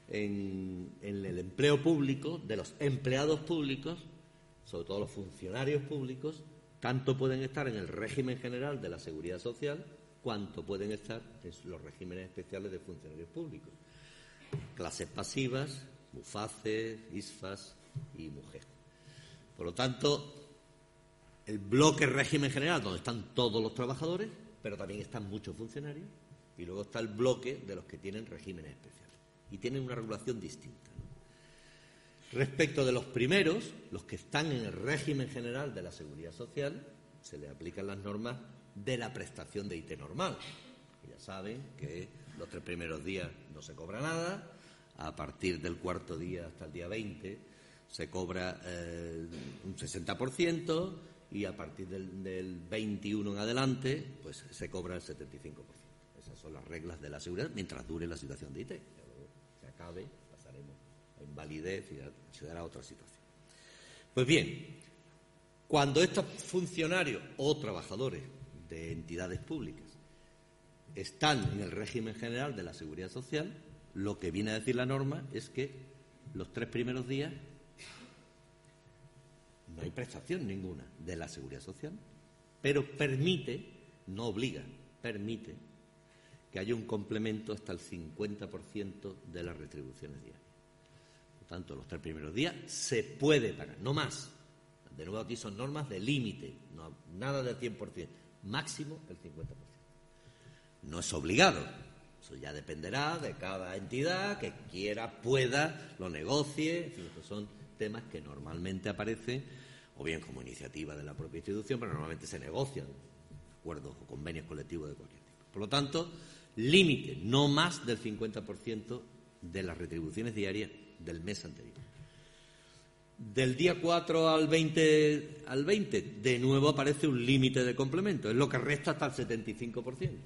en, en el empleo público, de los empleados públicos, sobre todo los funcionarios públicos, tanto pueden estar en el régimen general de la Seguridad Social cuanto pueden estar en los regímenes especiales de funcionarios públicos. Clases pasivas, MUFACES, ISFAS y MUJER. Por lo tanto, el bloque régimen general, donde están todos los trabajadores, pero también están muchos funcionarios, y luego está el bloque de los que tienen regímenes especiales. Y tienen una regulación distinta, ¿no? Respecto de los primeros, los que están en el régimen general de la Seguridad Social, se les aplican las normas de la prestación de I T normal. Ya saben que los tres primeros días no se cobra nada, a partir del cuarto día hasta el día veinte se cobra eh, un sesenta por ciento y a partir del, del veintiuno en adelante pues se cobra el setenta y cinco por ciento. Esas son las reglas de la seguridad mientras dure la situación de I T. Luego se acabe, pasaremos a invalidez y se dará otra situación. Pues bien, cuando estos funcionarios o trabajadores de entidades públicas están en el régimen general de la Seguridad Social, lo que viene a decir la norma es que los tres primeros días no hay prestación ninguna de la Seguridad Social, pero permite, no obliga, permite que haya un complemento hasta el cincuenta por ciento de las retribuciones diarias. Por tanto, los tres primeros días se puede pagar, no más. De nuevo, aquí son normas de límite, no, nada del cien por ciento, máximo el cincuenta por ciento. No es obligado, eso ya dependerá de cada entidad que quiera, pueda, lo negocie. En fin, estos son temas que normalmente aparecen o bien como iniciativa de la propia institución, pero normalmente se negocian acuerdos o convenios colectivos de cualquier tipo. Por lo tanto, límite, no más del cincuenta por ciento de las retribuciones diarias del mes anterior. Del día cuatro al veinte, al veinte, de nuevo aparece un límite de complemento, es lo que resta hasta el setenta y cinco por ciento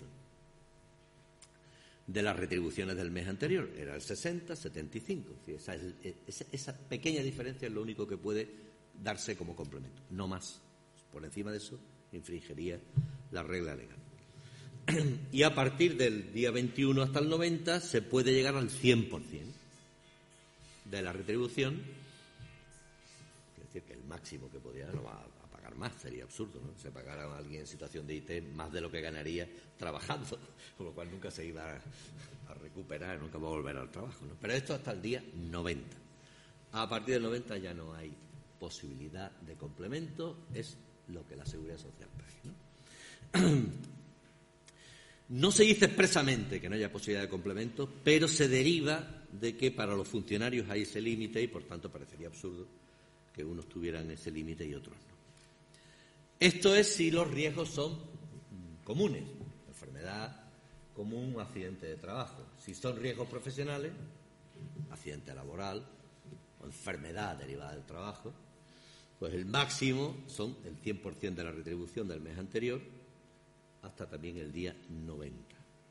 de las retribuciones del mes anterior. Era el sesenta, setenta y cinco. Esa, es, esa, esa pequeña diferencia es lo único que puede darse como complemento, no más. Por encima de eso, infringiría la regla legal. Y a partir del día veintiuno hasta el noventa se puede llegar al cien por ciento de la retribución. Es decir, que el máximo que podría no va a pagar más, sería absurdo, ¿no? Se pagara a alguien en situación de I T más de lo que ganaría trabajando, con lo cual nunca se iba a, a recuperar, nunca va a volver al trabajo, ¿no? Pero esto hasta el día noventa. A partir del noventa ya no hay posibilidad de complemento, es lo que la Seguridad Social pague, ¿no? No se dice expresamente que no haya posibilidad de complemento, pero se deriva de que para los funcionarios hay ese límite y, por tanto, parecería absurdo que unos tuvieran ese límite y otros no. Esto es si los riesgos son comunes, enfermedad común o accidente de trabajo. Si son riesgos profesionales, accidente laboral o enfermedad derivada del trabajo, pues el máximo son el cien por ciento de la retribución del mes anterior hasta también el día noventa.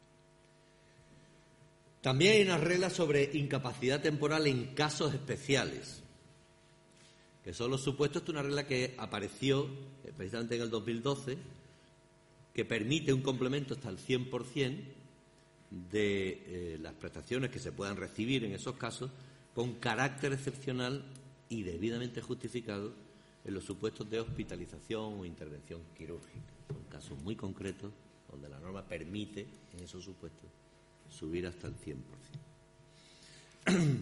También hay unas reglas sobre incapacidad temporal en casos especiales, que son los supuestos. Esta es una regla que apareció eh, precisamente en el dos mil doce, que permite un complemento hasta el cien por ciento de eh, las prestaciones que se puedan recibir en esos casos, con carácter excepcional y debidamente justificado en los supuestos de hospitalización o intervención quirúrgica. Son casos muy concretos donde la norma permite, en esos supuestos, subir hasta el cien por ciento.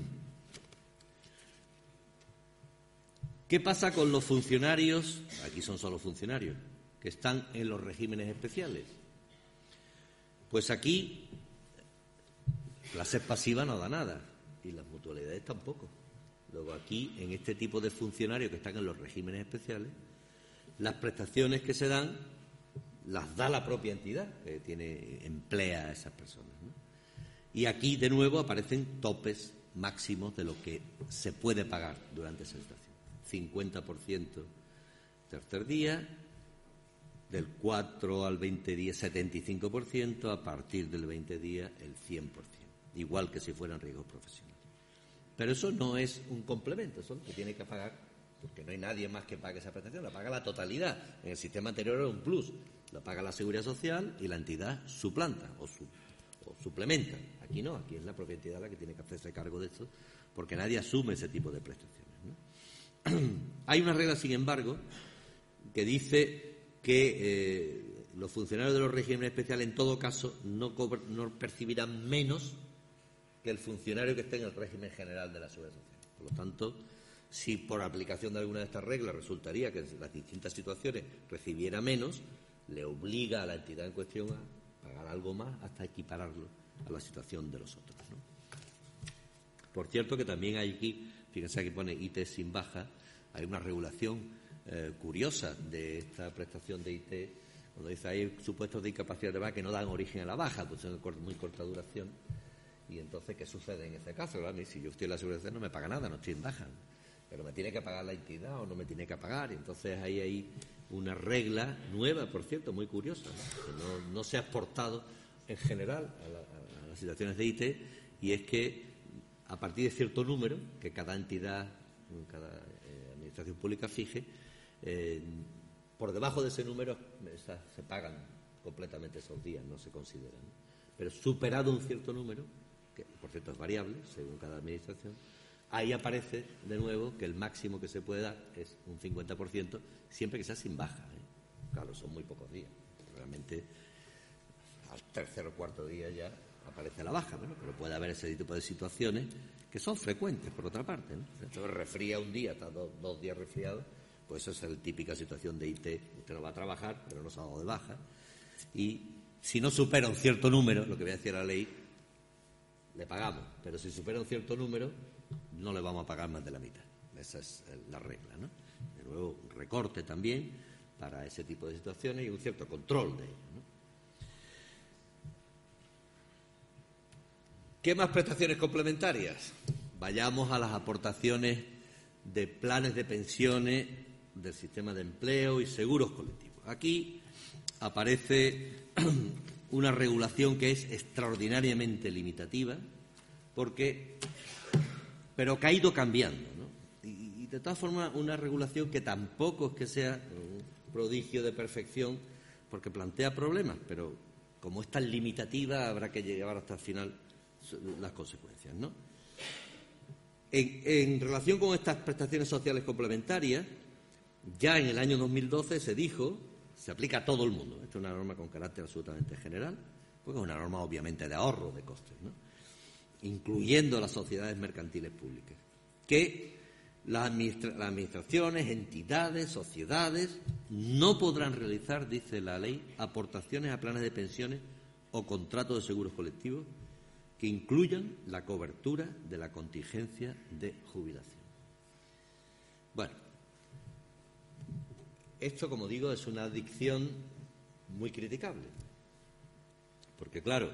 ¿Qué pasa con los funcionarios? Aquí son solo funcionarios que están en los regímenes especiales. Pues aquí la S E P pasiva no da nada y las mutualidades tampoco. Luego aquí, en este tipo de funcionarios que están en los regímenes especiales, las prestaciones que se dan las da la propia entidad que tiene, emplea a esas personas, ¿no? Y aquí, de nuevo, aparecen topes máximos de lo que se puede pagar durante esa situación. cincuenta por ciento tercer día, del cuatro al veinte días setenta y cinco por ciento, a partir del veinte días el cien por ciento, igual que si fueran riesgos profesionales. Pero eso no es un complemento, eso es lo que tiene que pagar, porque no hay nadie más que pague esa prestación, la paga la totalidad. En el sistema anterior era un plus, la paga la Seguridad Social y la entidad suplanta o, su, o suplementa. Aquí no, aquí es la propia entidad la que tiene que hacerse cargo de esto, porque nadie asume ese tipo de prestaciones, ¿no? Hay una regla, sin embargo, que dice que eh, los funcionarios de los regímenes especiales, en todo caso, no, no percibirán menos que el funcionario que esté en el régimen general de la Seguridad Social. Por lo tanto, si por aplicación de alguna de estas reglas resultaría que en las distintas situaciones recibiera menos, le obliga a la entidad en cuestión a pagar algo más hasta equipararlo a la situación de los otros, ¿no? Por cierto que también hay aquí, fíjense aquí pone I T sin baja, hay una regulación eh, curiosa de esta prestación de I T, cuando dice hay supuestos de incapacidad de baja que no dan origen a la baja, pues son de muy corta duración. Y entonces, ¿qué sucede en ese caso? ¿Verdad? Si yo estoy en la Seguridad Social no me paga nada, no estoy en baja, pero me tiene que pagar la entidad o no me tiene que pagar, y entonces ahí hay una regla nueva, por cierto, muy curiosa, ¿no? Que no, no se ha exportado en general a, la, a las situaciones de I T, y es que a partir de cierto número que cada entidad, cada eh, administración pública fije, eh, por debajo de ese número esas se pagan completamente esos días, no se consideran, ¿no? Pero superado un cierto número, que por cierto es variable según cada administración, ahí aparece de nuevo que el máximo que se puede dar es un cincuenta por ciento, siempre que sea sin baja, ¿eh? Claro, son muy pocos días. Realmente al tercer o cuarto día ya aparece la baja, ¿no? Pero puede haber ese tipo de situaciones que son frecuentes, por otra parte, ¿no? Entonces resfría un día, está dos, dos días resfriado, pues eso es la típica situación de I T. Usted no va a trabajar, pero no se ha dado de baja. Y si no supera un cierto número, lo que voy a decir la ley, le pagamos. Pero si supera un cierto número, no le vamos a pagar más de la mitad. Esa es la regla, ¿no? De nuevo, un recorte también para ese tipo de situaciones y un cierto control de ello, ¿no? ¿Qué más prestaciones complementarias? Vayamos a las aportaciones de planes de pensiones del sistema de empleo y seguros colectivos. Aquí aparece una regulación que es extraordinariamente limitativa, porque, pero que ha ido cambiando, ¿no? Y, y de todas formas una regulación que tampoco es que sea un prodigio de perfección, porque plantea problemas, pero como es tan limitativa habrá que llevar hasta el final las consecuencias, ¿no? En, en relación con estas prestaciones sociales complementarias, ya en el año dos mil doce se dijo, se aplica a todo el mundo, esto es una norma con carácter absolutamente general, porque es una norma obviamente de ahorro de costes, ¿no? Incluyendo las sociedades mercantiles públicas, que las, administra- las administraciones, entidades, sociedades no podrán realizar, dice la ley, aportaciones a planes de pensiones o contratos de seguros colectivos que incluyan la cobertura de la contingencia de jubilación. Bueno, esto, como digo, es una dicción muy criticable, porque, claro,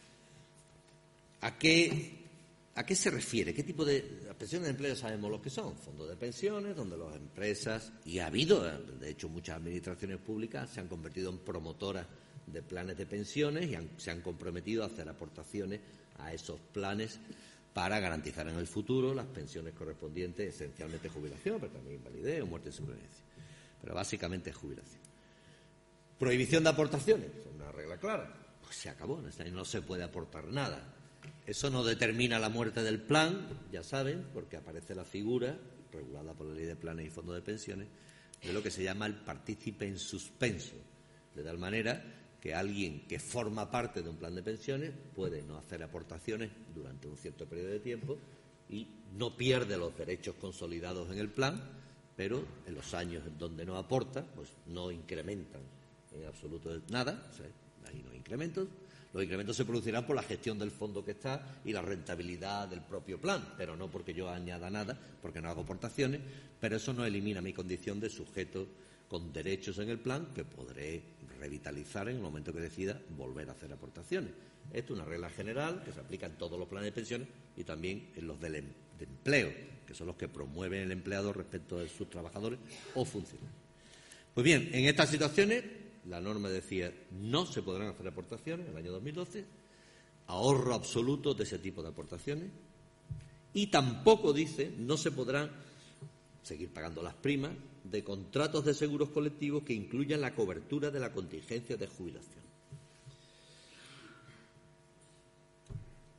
¿a qué, a qué se refiere? ¿Qué tipo de las pensiones de empleo sabemos lo que son? Fondos de pensiones, donde las empresas, y ha habido, de hecho, muchas administraciones públicas se han convertido en promotoras de planes de pensiones y han, se han comprometido a hacer aportaciones a esos planes para garantizar en el futuro las pensiones correspondientes, esencialmente jubilación, pero también invalidez o muerte de supervivencia. Pero básicamente es jubilación. Prohibición de aportaciones, es una regla clara. Pues se acabó, no se puede aportar nada. Eso no determina la muerte del plan, ya saben, porque aparece la figura, regulada por la Ley de Planes y Fondos de Pensiones, de lo que se llama el partícipe en suspenso, de tal manera que alguien que forma parte de un plan de pensiones puede no hacer aportaciones durante un cierto periodo de tiempo y no pierde los derechos consolidados en el plan, pero en los años en donde no aporta, pues no incrementan en absoluto nada, o sea, hay no incrementos. Los incrementos se producirán por la gestión del fondo que está y la rentabilidad del propio plan, pero no porque yo añada nada, porque no hago aportaciones, pero eso no elimina mi condición de sujeto con derechos en el plan que podré revitalizar en el momento que decida volver a hacer aportaciones. Esto es una regla general que se aplica en todos los planes de pensiones y también en los del em- de empleo, que son los que promueven el empleador respecto de sus trabajadores o funcionarios. Pues bien, en estas situaciones la norma decía no se podrán hacer aportaciones en el año dos mil doce, ahorro absoluto de ese tipo de aportaciones, y tampoco dice no se podrán seguir pagando las primas de contratos de seguros colectivos que incluyan la cobertura de la contingencia de jubilación.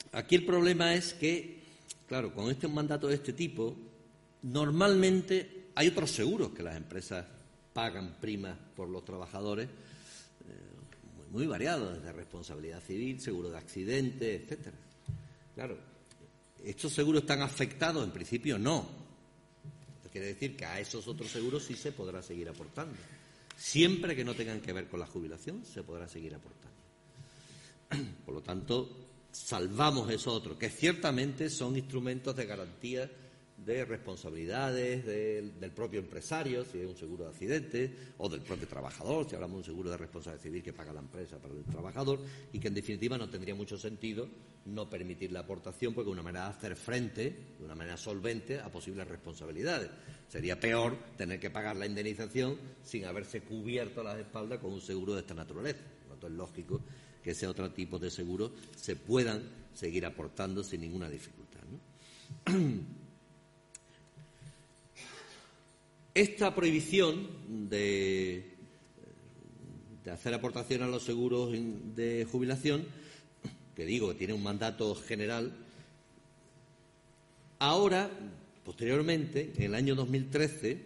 aquí el problema es que, claro, con este mandato de este tipo, normalmente hay otros seguros que las empresas pagan primas por los trabajadores, eh, muy, muy variados, desde responsabilidad civil, seguro de accidente, etcétera. Claro, ¿estos seguros están afectados? En principio no. Esto quiere decir que a esos otros seguros sí se podrá seguir aportando. Siempre que no tengan que ver con la jubilación, se podrá seguir aportando. Por lo tanto, salvamos esos otros, que ciertamente son instrumentos de garantía de responsabilidades del, del propio empresario, si es un seguro de accidente, o del propio trabajador, si hablamos de un seguro de responsabilidad civil que paga la empresa para el trabajador, y que en definitiva no tendría mucho sentido no permitir la aportación, porque es una manera de hacer frente, de una manera solvente, a posibles responsabilidades. Sería peor tener que pagar la indemnización sin haberse cubierto las espaldas con un seguro de esta naturaleza. Por lo tanto, es lógico que ese otro tipo de seguros se puedan seguir aportando sin ninguna dificultad, ¿no? Esta prohibición de, de hacer aportación a los seguros de jubilación, que digo que tiene un mandato general, ahora, posteriormente, en el año dos mil trece,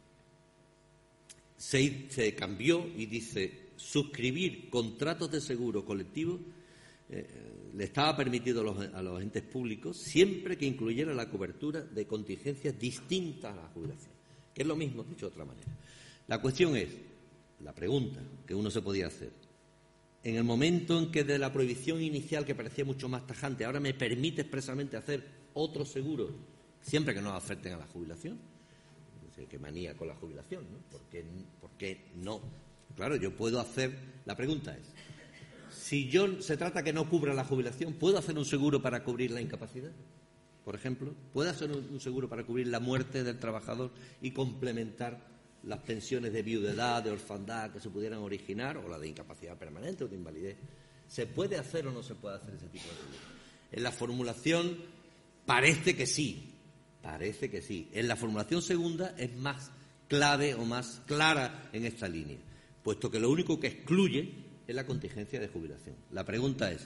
se, se cambió y dice suscribir contratos de seguro colectivo eh, le estaba permitido a los, a los entes públicos siempre que incluyera la cobertura de contingencias distintas a la jubilación. Que es lo mismo, dicho de otra manera. La cuestión es, la pregunta que uno se podía hacer, en el momento en que de la prohibición inicial, que parecía mucho más tajante, ahora me permite expresamente hacer otro seguro, siempre que no afecten a la jubilación. No sé qué manía con la jubilación, ¿no? ¿Por qué, por qué no? Claro, yo puedo hacer, la pregunta es, si yo se trata que no cubra la jubilación, ¿puedo hacer un seguro para cubrir la incapacidad? Por ejemplo, ¿puede hacer un seguro para cubrir la muerte del trabajador y complementar las pensiones de viudedad, de orfandad que se pudieran originar, o la de incapacidad permanente o de invalidez? ¿Se puede hacer o no se puede hacer ese tipo de seguro? En la formulación parece que sí, parece que sí. En la formulación segunda es más clave o más clara en esta línea, puesto que lo único que excluye es la contingencia de jubilación. La pregunta es,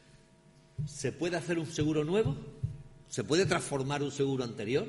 ¿se puede hacer un seguro nuevo? ¿Se puede transformar un seguro anterior?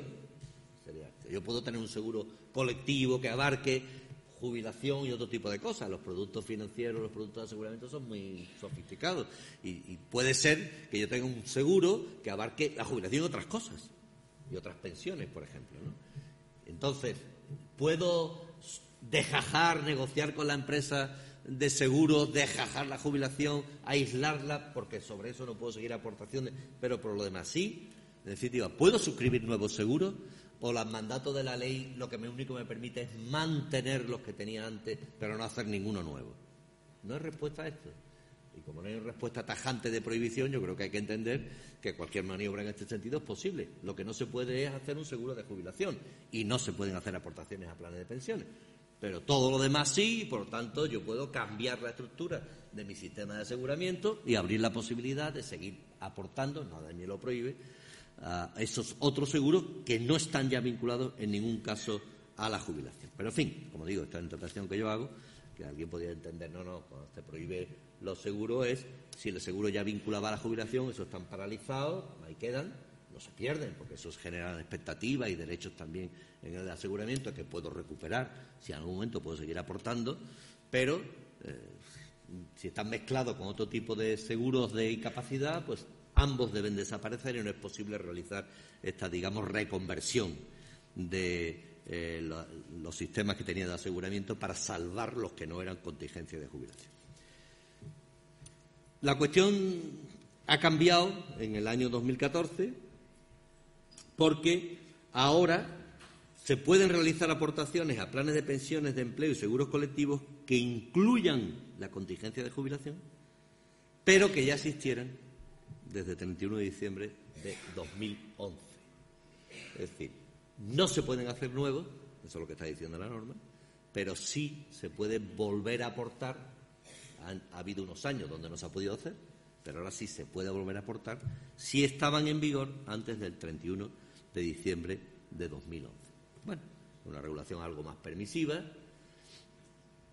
Yo puedo tener un seguro colectivo que abarque jubilación y otro tipo de cosas. Los productos financieros, los productos de aseguramiento son muy sofisticados. Y, y puede ser que yo tenga un seguro que abarque la jubilación y otras cosas. Y otras pensiones, por ejemplo, ¿no? Entonces, ¿puedo dejajar, negociar con la empresa de seguros, dejajar la jubilación, aislarla, porque sobre eso no puedo seguir aportaciones, pero por lo demás sí? En definitiva, ¿puedo suscribir nuevos seguros? ¿O el mandato de la ley lo que me único me permite es mantener los que tenía antes, pero no hacer ninguno nuevo? No hay respuesta a esto. Y como no hay respuesta tajante de prohibición, yo creo que hay que entender que cualquier maniobra en este sentido es posible. Lo que no se puede es hacer un seguro de jubilación y no se pueden hacer aportaciones a planes de pensiones. Pero todo lo demás sí, y por lo tanto yo puedo cambiar la estructura de mi sistema de aseguramiento y abrir la posibilidad de seguir aportando, nada me lo prohíbe, a esos otros seguros que no están ya vinculados en ningún caso a la jubilación. Pero, en fin, como digo, esta es la interpretación que yo hago, que alguien podría entender, no, no, cuando se prohíbe los seguros es, si el seguro ya vinculaba a la jubilación, esos están paralizados, ahí quedan, no se pierden, porque esos generan expectativas y derechos también en el aseguramiento que puedo recuperar, si en algún momento puedo seguir aportando, pero eh, si están mezclados con otro tipo de seguros de incapacidad, pues ambos deben desaparecer y no es posible realizar esta, digamos, reconversión de eh, lo, los sistemas que tenía de aseguramiento para salvar los que no eran contingencia de jubilación. La cuestión ha cambiado en el año dos mil catorce porque ahora se pueden realizar aportaciones a planes de pensiones de empleo y seguros colectivos que incluyan la contingencia de jubilación, pero que ya existieran desde el treinta y uno de diciembre de dos mil once. Es decir, no se pueden hacer nuevos, eso es lo que está diciendo la norma, pero sí se puede volver a aportar. Han, ha habido unos años donde no se ha podido hacer, pero ahora sí se puede volver a aportar si estaban en vigor antes del treinta y uno de diciembre de dos mil once. Bueno, una regulación algo más permisiva,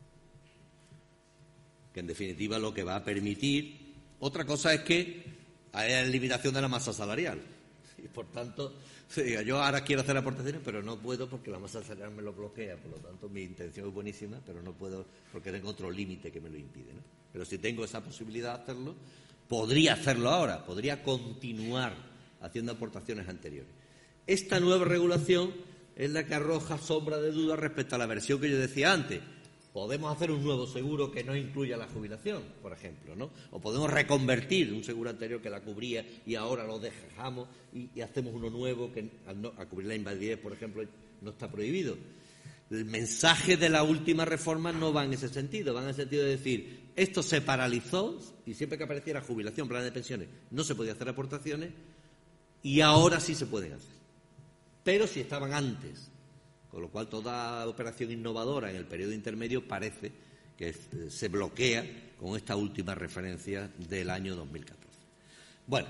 que en definitiva lo que va a permitir. Otra cosa es que hay limitación de la masa salarial. Y por tanto, yo ahora quiero hacer aportaciones, pero no puedo porque la masa salarial me lo bloquea. Por lo tanto, mi intención es buenísima, pero no puedo porque tengo otro límite que me lo impide, ¿no? Pero si tengo esa posibilidad de hacerlo, podría hacerlo ahora, podría continuar haciendo aportaciones anteriores. Esta nueva regulación es la que arroja sombra de duda respecto a la versión que yo decía antes. Podemos hacer un nuevo seguro que no incluya la jubilación, por ejemplo, ¿no? O podemos reconvertir un seguro anterior que la cubría y ahora lo dejamos y, y hacemos uno nuevo que al, no, a cubrir la invalidez, por ejemplo, no está prohibido. El mensaje de la última reforma no va en ese sentido, va en el sentido de decir, esto se paralizó y siempre que apareciera jubilación, plan de pensiones, no se podía hacer aportaciones y ahora sí se pueden hacer. Pero si estaban antes. Con lo cual, toda operación innovadora en el periodo intermedio parece que se bloquea con esta última referencia del año dos mil catorce. Bueno,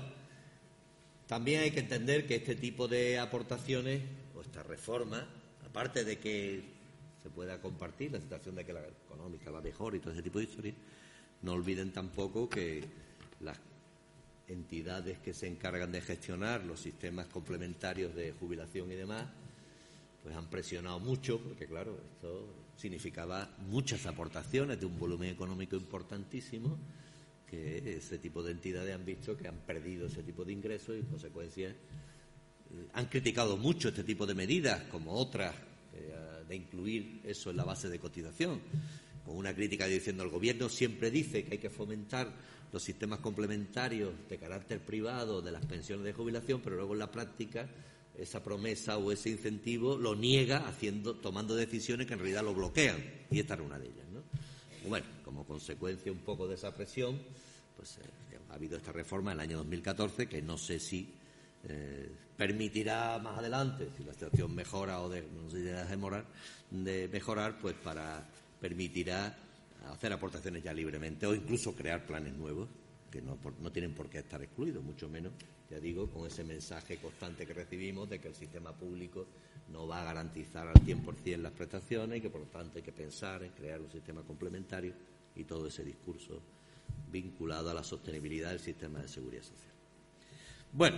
también hay que entender que este tipo de aportaciones, o esta reforma, aparte de que se pueda compartir la situación de que la económica va mejor y todo ese tipo de historias, no olviden tampoco que las entidades que se encargan de gestionar los sistemas complementarios de jubilación y demás, pues han presionado mucho, porque claro, esto significaba muchas aportaciones de un volumen económico importantísimo, que ese tipo de entidades han visto que han perdido ese tipo de ingresos y, en consecuencia, eh, han criticado mucho este tipo de medidas, como otras, eh, de incluir eso en la base de cotización, con una crítica diciendo el Gobierno siempre dice que hay que fomentar los sistemas complementarios de carácter privado de las pensiones de jubilación, pero luego en la práctica esa promesa o ese incentivo lo niega haciendo, tomando decisiones que en realidad lo bloquean, y esta era una de ellas, ¿no? Bueno, como consecuencia un poco de esa presión, pues eh, ha habido esta reforma en el año dos mil catorce que no sé si eh, permitirá más adelante, si la situación mejora o de, no sé si de mejorar, de mejorar, pues para permitirá hacer aportaciones ya libremente o incluso crear planes nuevos que no, no tienen por qué estar excluidos, mucho menos, ya digo, con ese mensaje constante que recibimos de que el sistema público no va a garantizar al cien por cien las prestaciones y que, por lo tanto, hay que pensar en crear un sistema complementario y todo ese discurso vinculado a la sostenibilidad del sistema de seguridad social. Bueno,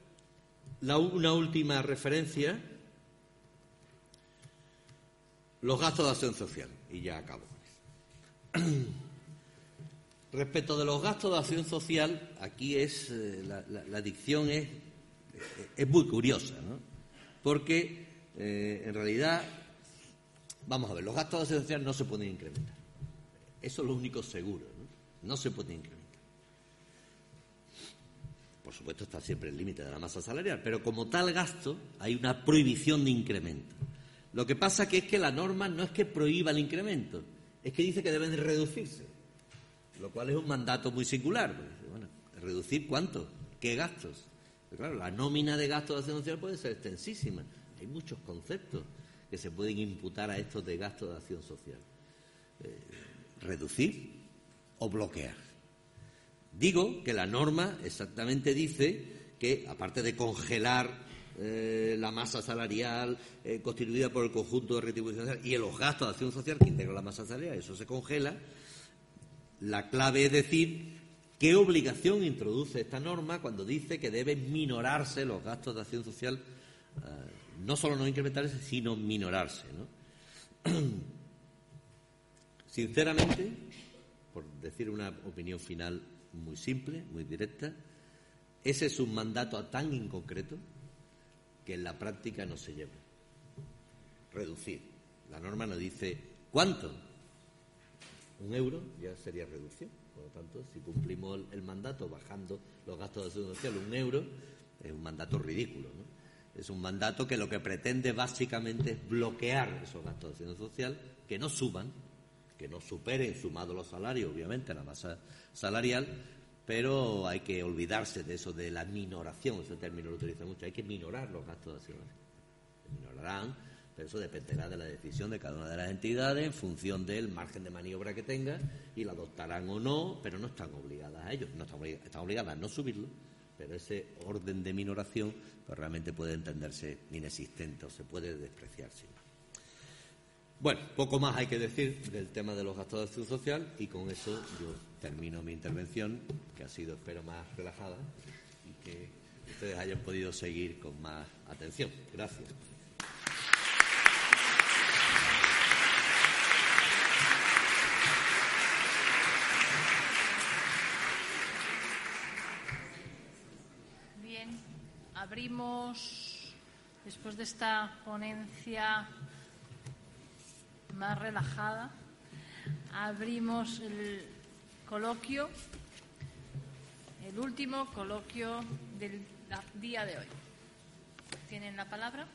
la, una última referencia, los gastos de acción social, y ya acabo. Respecto de los gastos de acción social, aquí es eh, la, la, la dicción es, es muy curiosa, ¿no? Porque eh, en realidad, vamos a ver, los gastos de acción social no se pueden incrementar. Eso es lo único seguro, ¿no? No se pueden incrementar. Por supuesto, está siempre el límite de la masa salarial, pero como tal gasto hay una prohibición de incremento. Lo que pasa que es que la norma no es que prohíba el incremento, es que dice que deben de reducirse. Lo cual es un mandato muy singular. Bueno, ¿reducir cuánto? ¿Qué gastos? Pero claro, la nómina de gastos de acción social puede ser extensísima. Hay muchos conceptos que se pueden imputar a estos de gastos de acción social. Eh, reducir o bloquear. Digo que la norma exactamente dice que, aparte de congelar eh, la masa salarial eh, constituida por el conjunto de retribución social y los gastos de acción social que integran la masa salarial, eso se congela. La clave es decir qué obligación introduce esta norma cuando dice que deben minorarse los gastos de acción social, eh, no solo no incrementarse, sino minorarse, ¿no? Sinceramente, por decir una opinión final muy simple, muy directa, ese es un mandato tan inconcreto que en la práctica no se lleva. Reducir. La norma no dice cuánto. Un euro ya sería reducción. Por lo tanto, si cumplimos el, el mandato bajando los gastos de acción social un euro, es un mandato ridículo, ¿no? Es un mandato que lo que pretende básicamente es bloquear esos gastos de acción social, que no suban, que no superen, sumados los salarios, obviamente, la masa salarial, pero hay que olvidarse de eso, de la minoración, ese término lo utiliza mucho, hay que minorar los gastos de acción social. Se minorarán, pero eso dependerá de la decisión de cada una de las entidades en función del margen de maniobra que tenga y la adoptarán o no, pero no están obligadas a ello, no están obligadas, están obligadas a no subirlo, pero ese orden de minoración pues, realmente puede entenderse inexistente o se puede despreciar. Sí. Bueno, poco más hay que decir del tema de los gastos de acción social y con eso yo termino mi intervención, que ha sido, espero, más relajada. que ustedes hayan podido seguir con más atención. Gracias. Bien, abrimos, después de esta ponencia más relajada, abrimos el coloquio, el último coloquio del día de hoy. ¿Tienen la palabra?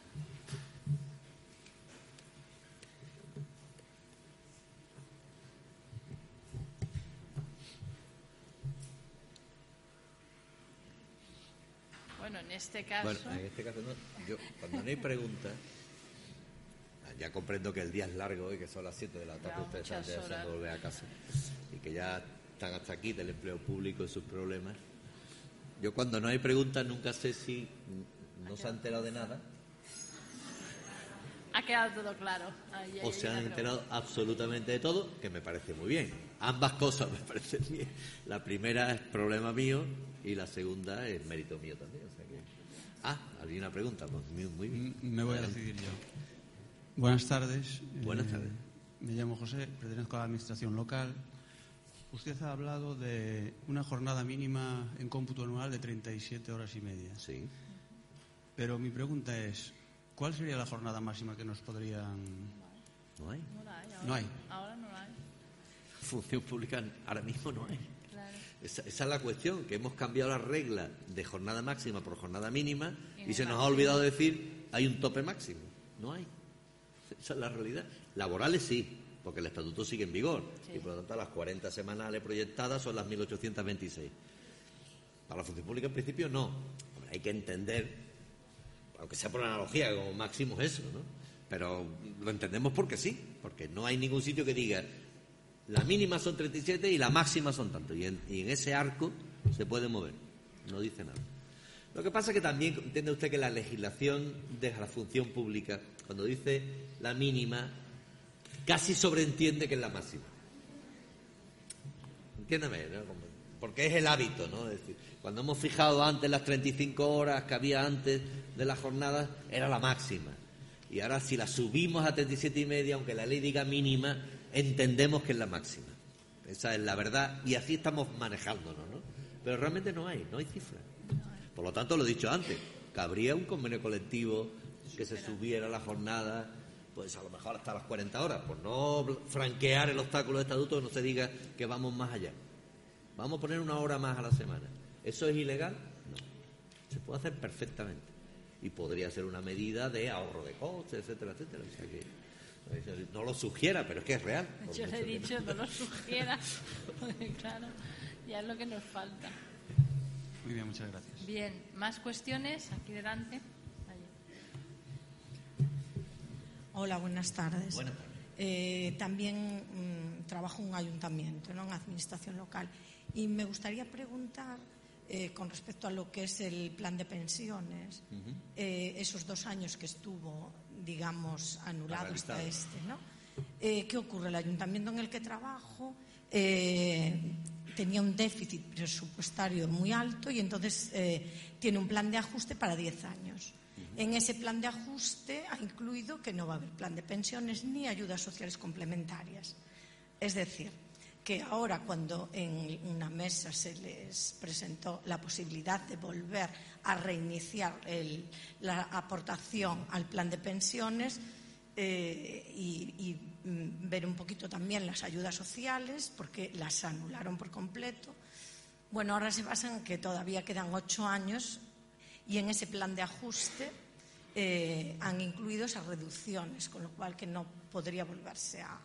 Bueno, en este caso... Bueno, en este caso no. Yo, cuando no hay preguntas, ya comprendo que el día es largo y que son las siete de la tarde, ustedes están deseando volver a casa y que ya están hasta aquí del empleo público y sus problemas. Yo cuando no hay preguntas nunca sé si no se ha enterado de nada. Ha quedado todo claro. Ahí, ahí, o se han enterado absolutamente de todo, que me parece muy bien. Ambas cosas me parecen bien. La primera es problema mío y la segunda es mérito mío también. O sea que... Ah, había una pregunta. Pues muy, muy bien. Me voy a decidir yo. Buenas tardes. Buenas eh, tardes. Me llamo José, pertenezco a la Administración local. Usted ha hablado de una jornada mínima en cómputo anual de treinta y siete horas y media. Sí. Pero mi pregunta es, ¿cuál sería la jornada máxima que nos podrían...? No hay. No la hay. Ahora No hay. Ahora no la hay. Función pública ahora mismo no hay. Claro. Esa, esa es la cuestión, que hemos cambiado la regla de jornada máxima por jornada mínima y, Y se nos máximo. ha olvidado decir hay un tope máximo. No hay. Esa es la realidad. Laborales sí, porque el estatuto sigue en vigor Sí. y por lo tanto las cuarenta semanales proyectadas son las mil ochocientos veintiséis. Para la función pública en principio no. Hombre, hay que entender, aunque sea por analogía, que como máximo es eso, ¿no? Pero lo entendemos porque sí, porque no hay ningún sitio que diga la mínima son treinta y siete y la máxima son tanto. Y en, y en ese arco se puede mover. No dice nada. Lo que pasa es que también entiende usted que la legislación de la función pública, cuando dice la mínima, casi sobreentiende que es la máxima. Entiéndeme, ¿no? Porque es el hábito, ¿no? Es decir, cuando hemos fijado antes las treinta y cinco horas que había antes de la jornada, era la máxima. Y ahora si la subimos a treinta y siete y media, aunque la ley diga mínima, entendemos que es la máxima. Esa es la verdad y así estamos manejándonos, ¿no? Pero realmente no hay, no hay cifra. Por lo tanto, lo he dicho antes, cabría un convenio colectivo que se subiera la jornada, pues a lo mejor hasta las cuarenta horas, por no franquear el obstáculo de estatuto, que no se diga que vamos más allá. Vamos a poner una hora más a la semana. ¿Eso es ilegal? No. Se puede hacer perfectamente. Y podría ser una medida de ahorro de costes, etcétera, etcétera. O sea que no lo sugiera, pero es que es real. Yo le he dicho, no lo sugiera, porque claro, ya es lo que nos falta. Muy bien, muchas gracias. Bien, ¿más cuestiones? Aquí delante. Allí. Hola, buenas tardes. Buenas tardes. Eh, también mmm, trabajo en un ayuntamiento, ¿no? En administración local. Y me gustaría preguntar, eh, con respecto a lo que es el plan de pensiones, uh-huh. eh, esos dos años que estuvo, digamos, anulado hasta este, ¿no? Eh, ¿Qué ocurre? El ayuntamiento en el que trabajo eh, tenía un déficit presupuestario muy alto y entonces eh, tiene un plan de ajuste para diez años. Uh-huh. En ese plan de ajuste ha incluido que no va a haber plan de pensiones ni ayudas sociales complementarias. Es decir, que ahora cuando en una mesa se les presentó la posibilidad de volver a reiniciar el, la aportación al plan de pensiones eh, y, y ver un poquito también las ayudas sociales, porque las anularon por completo. Bueno, ahora se basan en que todavía quedan ocho años y en ese plan de ajuste eh, han incluido esas reducciones, con lo cual que no podría volverse a,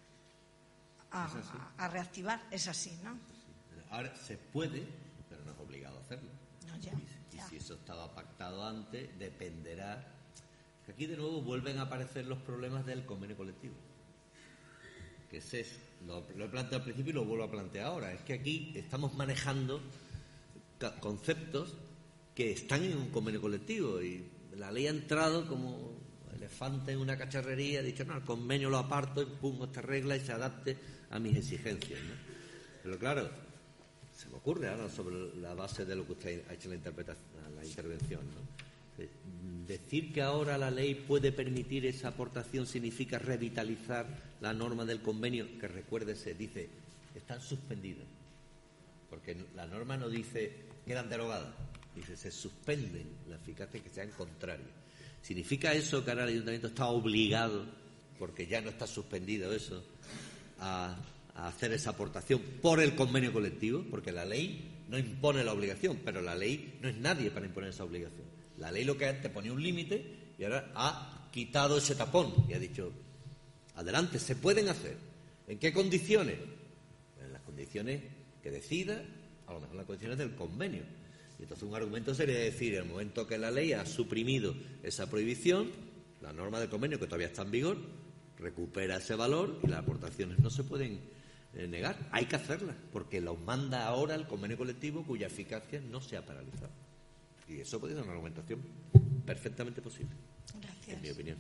a, a reactivar. Es así, ¿no? Ahora se puede, pero no es obligado a hacerlo. No, ya, y, ya. y si eso estaba pactado antes, dependerá. Aquí de nuevo vuelven a aparecer los problemas del convenio colectivo. Que es eso. Lo, lo he planteado al principio y lo vuelvo a plantear ahora. Es que aquí estamos manejando conceptos que están en un convenio colectivo y la ley ha entrado como elefante en una cacharrería, ha dicho, no, el convenio lo aparto, impongo esta regla y se adapte a mis exigencias, ¿no? Pero claro, se me ocurre ahora sobre la base de lo que usted ha hecho en la, interpretación, la intervención, ¿no? Decir que ahora la ley puede permitir esa aportación significa revitalizar la norma del convenio, que recuérdese, dice, están suspendidas. Porque la norma no dice quedan derogadas, dice se suspenden las eficaces que sean contrarias. ¿Significa eso que ahora el ayuntamiento está obligado, porque ya no está suspendido eso, a, a hacer esa aportación por el convenio colectivo? Porque la ley no impone la obligación, pero la ley no es nadie para imponer esa obligación. La ley lo que te ponía un límite y ahora ha quitado ese tapón y ha dicho, adelante, se pueden hacer. ¿En qué condiciones? En las condiciones que decida, a lo mejor las condiciones del convenio. Y entonces un argumento sería decir, en el momento que la ley ha suprimido esa prohibición, la norma del convenio, que todavía está en vigor, recupera ese valor y las aportaciones no se pueden eh, negar. Hay que hacerlas, porque los manda ahora el convenio colectivo cuya eficacia no se ha paralizado. Y eso puede ser una argumentación perfectamente posible. Gracias. En mi opinión.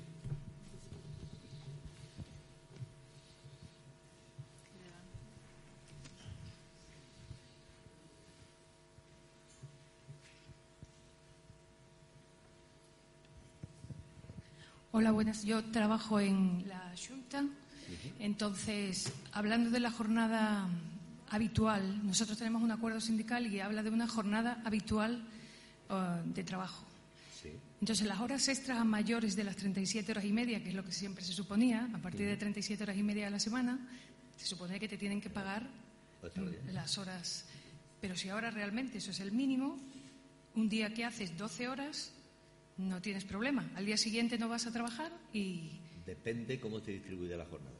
Hola, buenas. Yo trabajo en la Xunta. Entonces, hablando de la jornada habitual, nosotros tenemos un acuerdo sindical y habla de una jornada habitual uh, de trabajo. Sí. Entonces, las horas extras mayores de las treinta y siete horas y media, que es lo que siempre se suponía, a partir de treinta y siete horas y media a la semana, se supone que te tienen que pagar las horas. Pero si ahora realmente eso es el mínimo, un día que haces doce horas, no tienes problema. Al día siguiente no vas a trabajar y... Depende cómo se distribuye la jornada.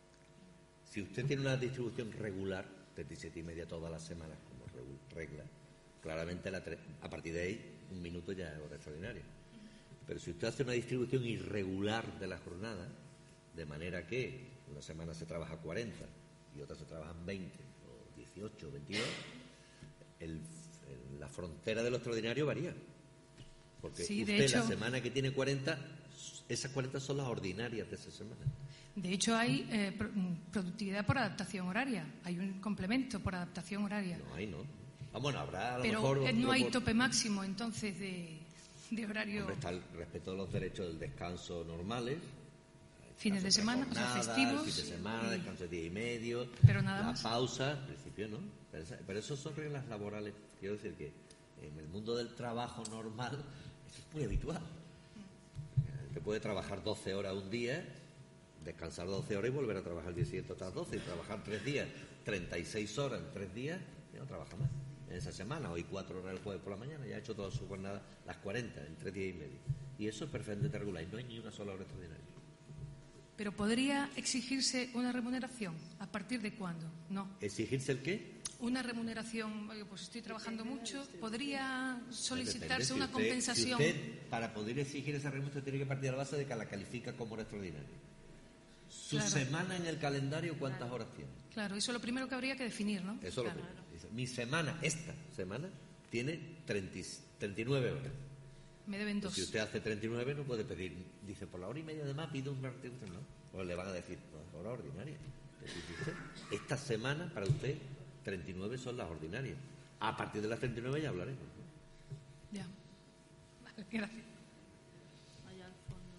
Si usted tiene una distribución regular, treinta y siete y media todas las semanas, como regla, claramente la tre- a partir de ahí un minuto ya es hora extraordinaria. Pero si usted hace una distribución irregular de la jornada, de manera que una semana se trabaja cuarenta y otra se trabajan veinte, o dieciocho, o veintidós, el, el, la frontera de lo extraordinario varía. Porque sí, usted de hecho, la semana que tiene cuarenta, esas cuarenta son las ordinarias de esa semana. De hecho, hay eh, productividad por adaptación horaria. Hay un complemento por adaptación horaria. No hay, no. Ah, bueno, habrá a lo Pero mejor... eh, no hay por... tope máximo, entonces, de, de horario... Hombre, está el respeto de los derechos del descanso normales. Fines de semana, o sea, festivos. Fin de semana, y... descanso de día y medio. Pero nada la más. pausa, al principio no. Pero, esa, pero eso son reglas laborales. Quiero decir que en el mundo del trabajo normal eso es muy habitual. Que puede trabajar doce horas un día, descansar doce horas y volver a trabajar el día siguiente otras doce, y trabajar tres días, treinta y seis horas en tres días, y no trabaja más en esa semana. Hoy cuatro horas el jueves por la mañana, ya ha hecho toda su jornada, las cuarenta, en tres días y medio. Y eso es perfectamente regular, y no hay ni una sola hora extraordinaria. Pero ¿podría exigirse una remuneración? ¿A partir de cuándo? No. ¿Exigirse el qué? Una remuneración, oye, pues estoy trabajando mucho, ¿podría solicitarse Si una usted, compensación? Si usted, para poder exigir esa remuneración, tiene que partir de la base de que la califica como hora extraordinaria. Su Claro. semana en el calendario, ¿cuántas horas tiene? Claro, eso es lo primero que habría que definir, ¿no? Eso Claro. lo primero. Dice, mi semana, esta semana, tiene treinta, treinta y nueve horas. Me deben dos. Si usted hace treinta y nueve, no puede pedir, dice, por la hora y media de más pido una retribución, ¿no? Pues le van a decir, no, es hora ordinaria. Entonces, usted, esta semana, para usted, treinta y nueve son las ordinarias. A partir de las treinta y nueve ya hablaremos, ¿no? Ya. Vale, gracias. Allá al fondo.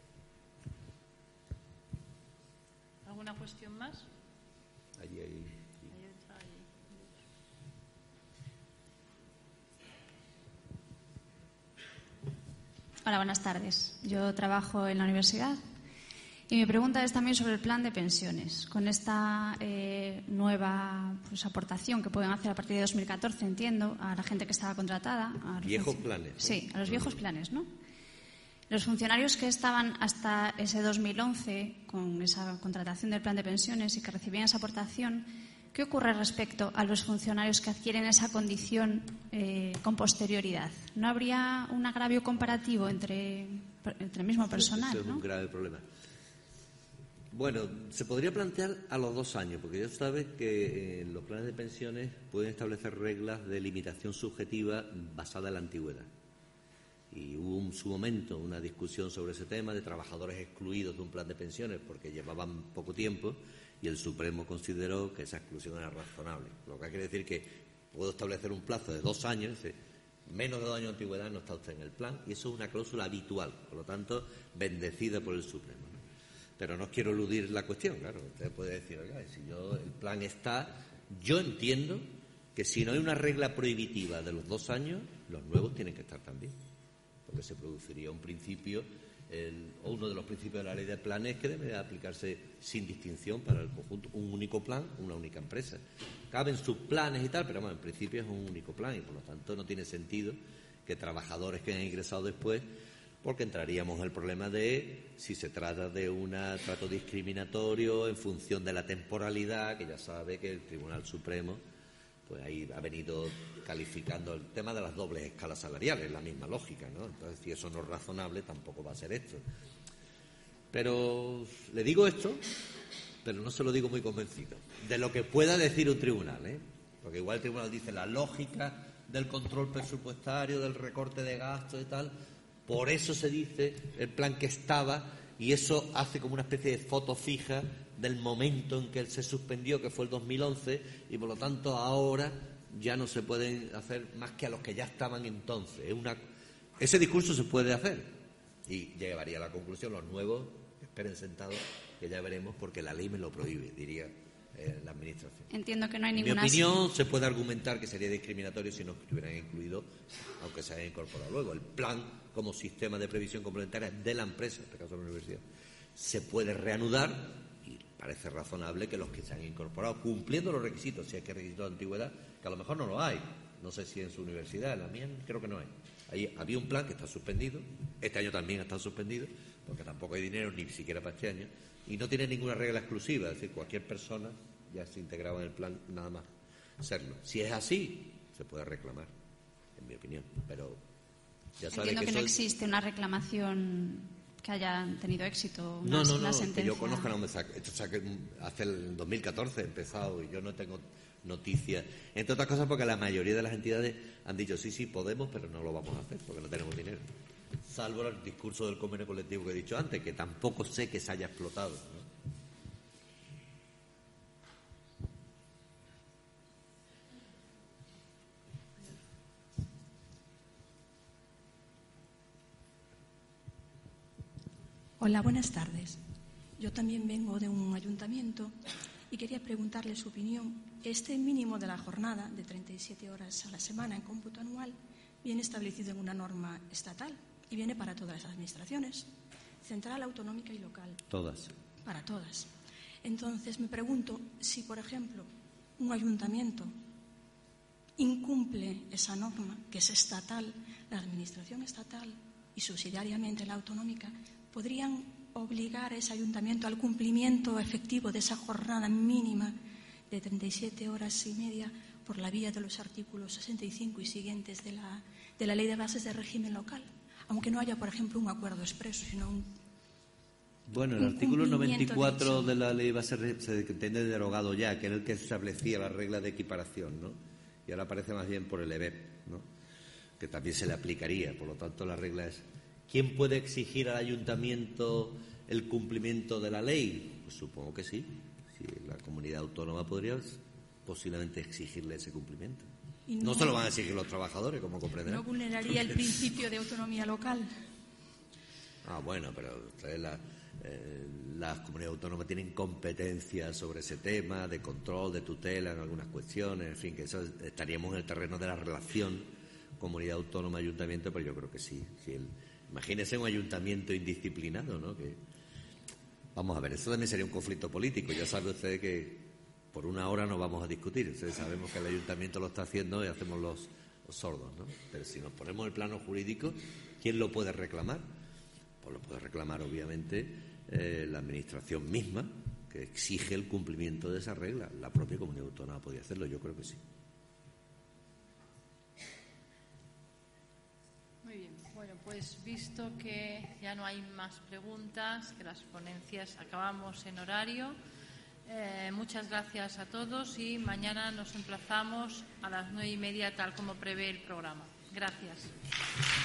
¿Alguna cuestión más? Allí hay... Ahí está, ahí. Hola, buenas tardes. Yo trabajo en la universidad y mi pregunta es también sobre el plan de pensiones. Con esta eh, nueva pues, aportación que pueden hacer a partir de dos mil catorce, entiendo, a la gente que estaba contratada. A los Viejos func- planes, ¿no? Sí, a los viejos planes, ¿no? Los funcionarios que estaban hasta ese dos mil once con esa contratación del plan de pensiones y que recibían esa aportación, ¿qué ocurre respecto a los funcionarios que adquieren esa condición eh, con posterioridad? ¿No habría un agravio comparativo entre, entre el mismo personal? Eso es ¿no? un grave problema. Bueno, se podría plantear a los dos años, porque ya sabe que eh, los planes de pensiones pueden establecer reglas de limitación subjetiva basada en la antigüedad. Y hubo en su momento una discusión sobre ese tema de trabajadores excluidos de un plan de pensiones porque llevaban poco tiempo y el Supremo consideró que esa exclusión era razonable. Lo que quiere decir que puedo establecer un plazo de dos años, dice, menos de dos años de antigüedad no está usted en el plan, y eso es una cláusula habitual, por lo tanto, bendecida por el Supremo, ¿no? Pero no quiero eludir la cuestión, claro, usted puede decir, oiga, si yo, el plan está, yo entiendo que si no hay una regla prohibitiva de los dos años, los nuevos tienen que estar también, porque se produciría un principio, el, o uno de los principios de la ley de planes que debe aplicarse sin distinción para el conjunto, un único plan, una única empresa. Caben subplanes y tal, pero bueno, en principio es un único plan y por lo tanto no tiene sentido que trabajadores que han ingresado después, porque entraríamos en el problema de si se trata de un trato discriminatorio en función de la temporalidad, que ya sabe que el Tribunal Supremo pues ahí ha venido calificando el tema de las dobles escalas salariales, la misma lógica, ¿no? Entonces, si eso no es razonable, tampoco va a ser esto. Pero le digo esto, pero no se lo digo muy convencido, de lo que pueda decir un tribunal, ¿eh? Porque igual el tribunal dice la lógica del control presupuestario, del recorte de gastos y tal, por eso se dice el plan que estaba, y eso hace como una especie de foto fija del momento en que él se suspendió, que fue el dos mil once, y por lo tanto ahora ya no se pueden hacer más que a los que ya estaban entonces. Es una... Ese discurso se puede hacer y llevaría a la conclusión, los nuevos esperen sentados, que ya veremos, porque la ley me lo prohíbe, diría eh, la Administración. Entiendo que no hay en ninguna... mi opinión, se puede argumentar que sería discriminatorio si no estuvieran incluidos, aunque se haya incorporado luego. El plan como sistema de previsión complementaria de la empresa, en este caso de la universidad, se puede reanudar. Parece razonable que los que se han incorporado, cumpliendo los requisitos, si hay que requisitos de antigüedad, que a lo mejor no lo hay, no sé si en su universidad, en la mía creo que no hay. Ahí había un plan que está suspendido, este año también está suspendido, porque tampoco hay dinero ni siquiera para este año, y no tiene ninguna regla exclusiva, es decir, cualquier persona ya se integraba en el plan, nada más serlo. Si es así, se puede reclamar, en mi opinión, pero ya sabe Entiendo que, que no soy... existe una reclamación que hayan tenido éxito, una, no, no, una no, sentencia. que yo conozca no me saque. Esto saque, hace el dos mil catorce he empezado y yo no tengo noticias. Entre otras cosas porque la mayoría de las entidades han dicho sí, sí, podemos, pero no lo vamos a hacer porque no tenemos dinero. Salvo el discurso del convenio colectivo que he dicho antes, que tampoco sé que se haya explotado, ¿no? Hola, buenas tardes. Yo también vengo de un ayuntamiento y quería preguntarle su opinión. Este mínimo de la jornada de treinta y siete horas a la semana en cómputo anual viene establecido en una norma estatal y viene para todas las administraciones, central, autonómica y local. Todas. Para todas. Entonces me pregunto si, por ejemplo, un ayuntamiento incumple esa norma, que es estatal, la administración estatal y subsidiariamente la autonómica, ¿podrían obligar a ese ayuntamiento al cumplimiento efectivo de esa jornada mínima de treinta y siete horas y media por la vía de los artículos sesenta y cinco y siguientes de la, de la Ley de Bases de Régimen Local? Aunque no haya, por ejemplo, un acuerdo expreso, sino un... Bueno, el artículo noventa y cuatro de la Ley Base se entiende derogado ya, que era el que establecía la regla de equiparación, ¿no? Y ahora aparece más bien por el E B E P, ¿no? Que también se le aplicaría. Por lo tanto, la regla es... ¿Quién puede exigir al ayuntamiento el cumplimiento de la ley? Pues supongo que sí. Si la comunidad autónoma podría posiblemente exigirle ese cumplimiento. No, no se lo van a exigir los trabajadores, como comprenderán. ¿No vulneraría el principio de autonomía local? Ah, bueno, pero ustedes la, eh, las comunidades autónomas tienen competencias sobre ese tema, de control, de tutela en algunas cuestiones, en fin, que eso estaríamos en el terreno de la relación comunidad autónoma-ayuntamiento, pero yo creo que sí. Si el, imagínese un ayuntamiento indisciplinado, ¿no? Que, vamos a ver, eso también sería un conflicto político. Ya sabe usted que por una hora no vamos a discutir. Ustedes sabemos que el ayuntamiento lo está haciendo y hacemos los, los sordos, ¿no? Pero si nos ponemos en el plano jurídico, ¿quién lo puede reclamar? Pues lo puede reclamar, obviamente, eh, la administración misma, que exige el cumplimiento de esa regla. La propia comunidad autónoma podría hacerlo, yo creo que sí. Pues visto que ya no hay más preguntas, que las ponencias acabamos en horario, eh, muchas gracias a todos y mañana nos emplazamos a las nueve y media tal como prevé el programa. Gracias.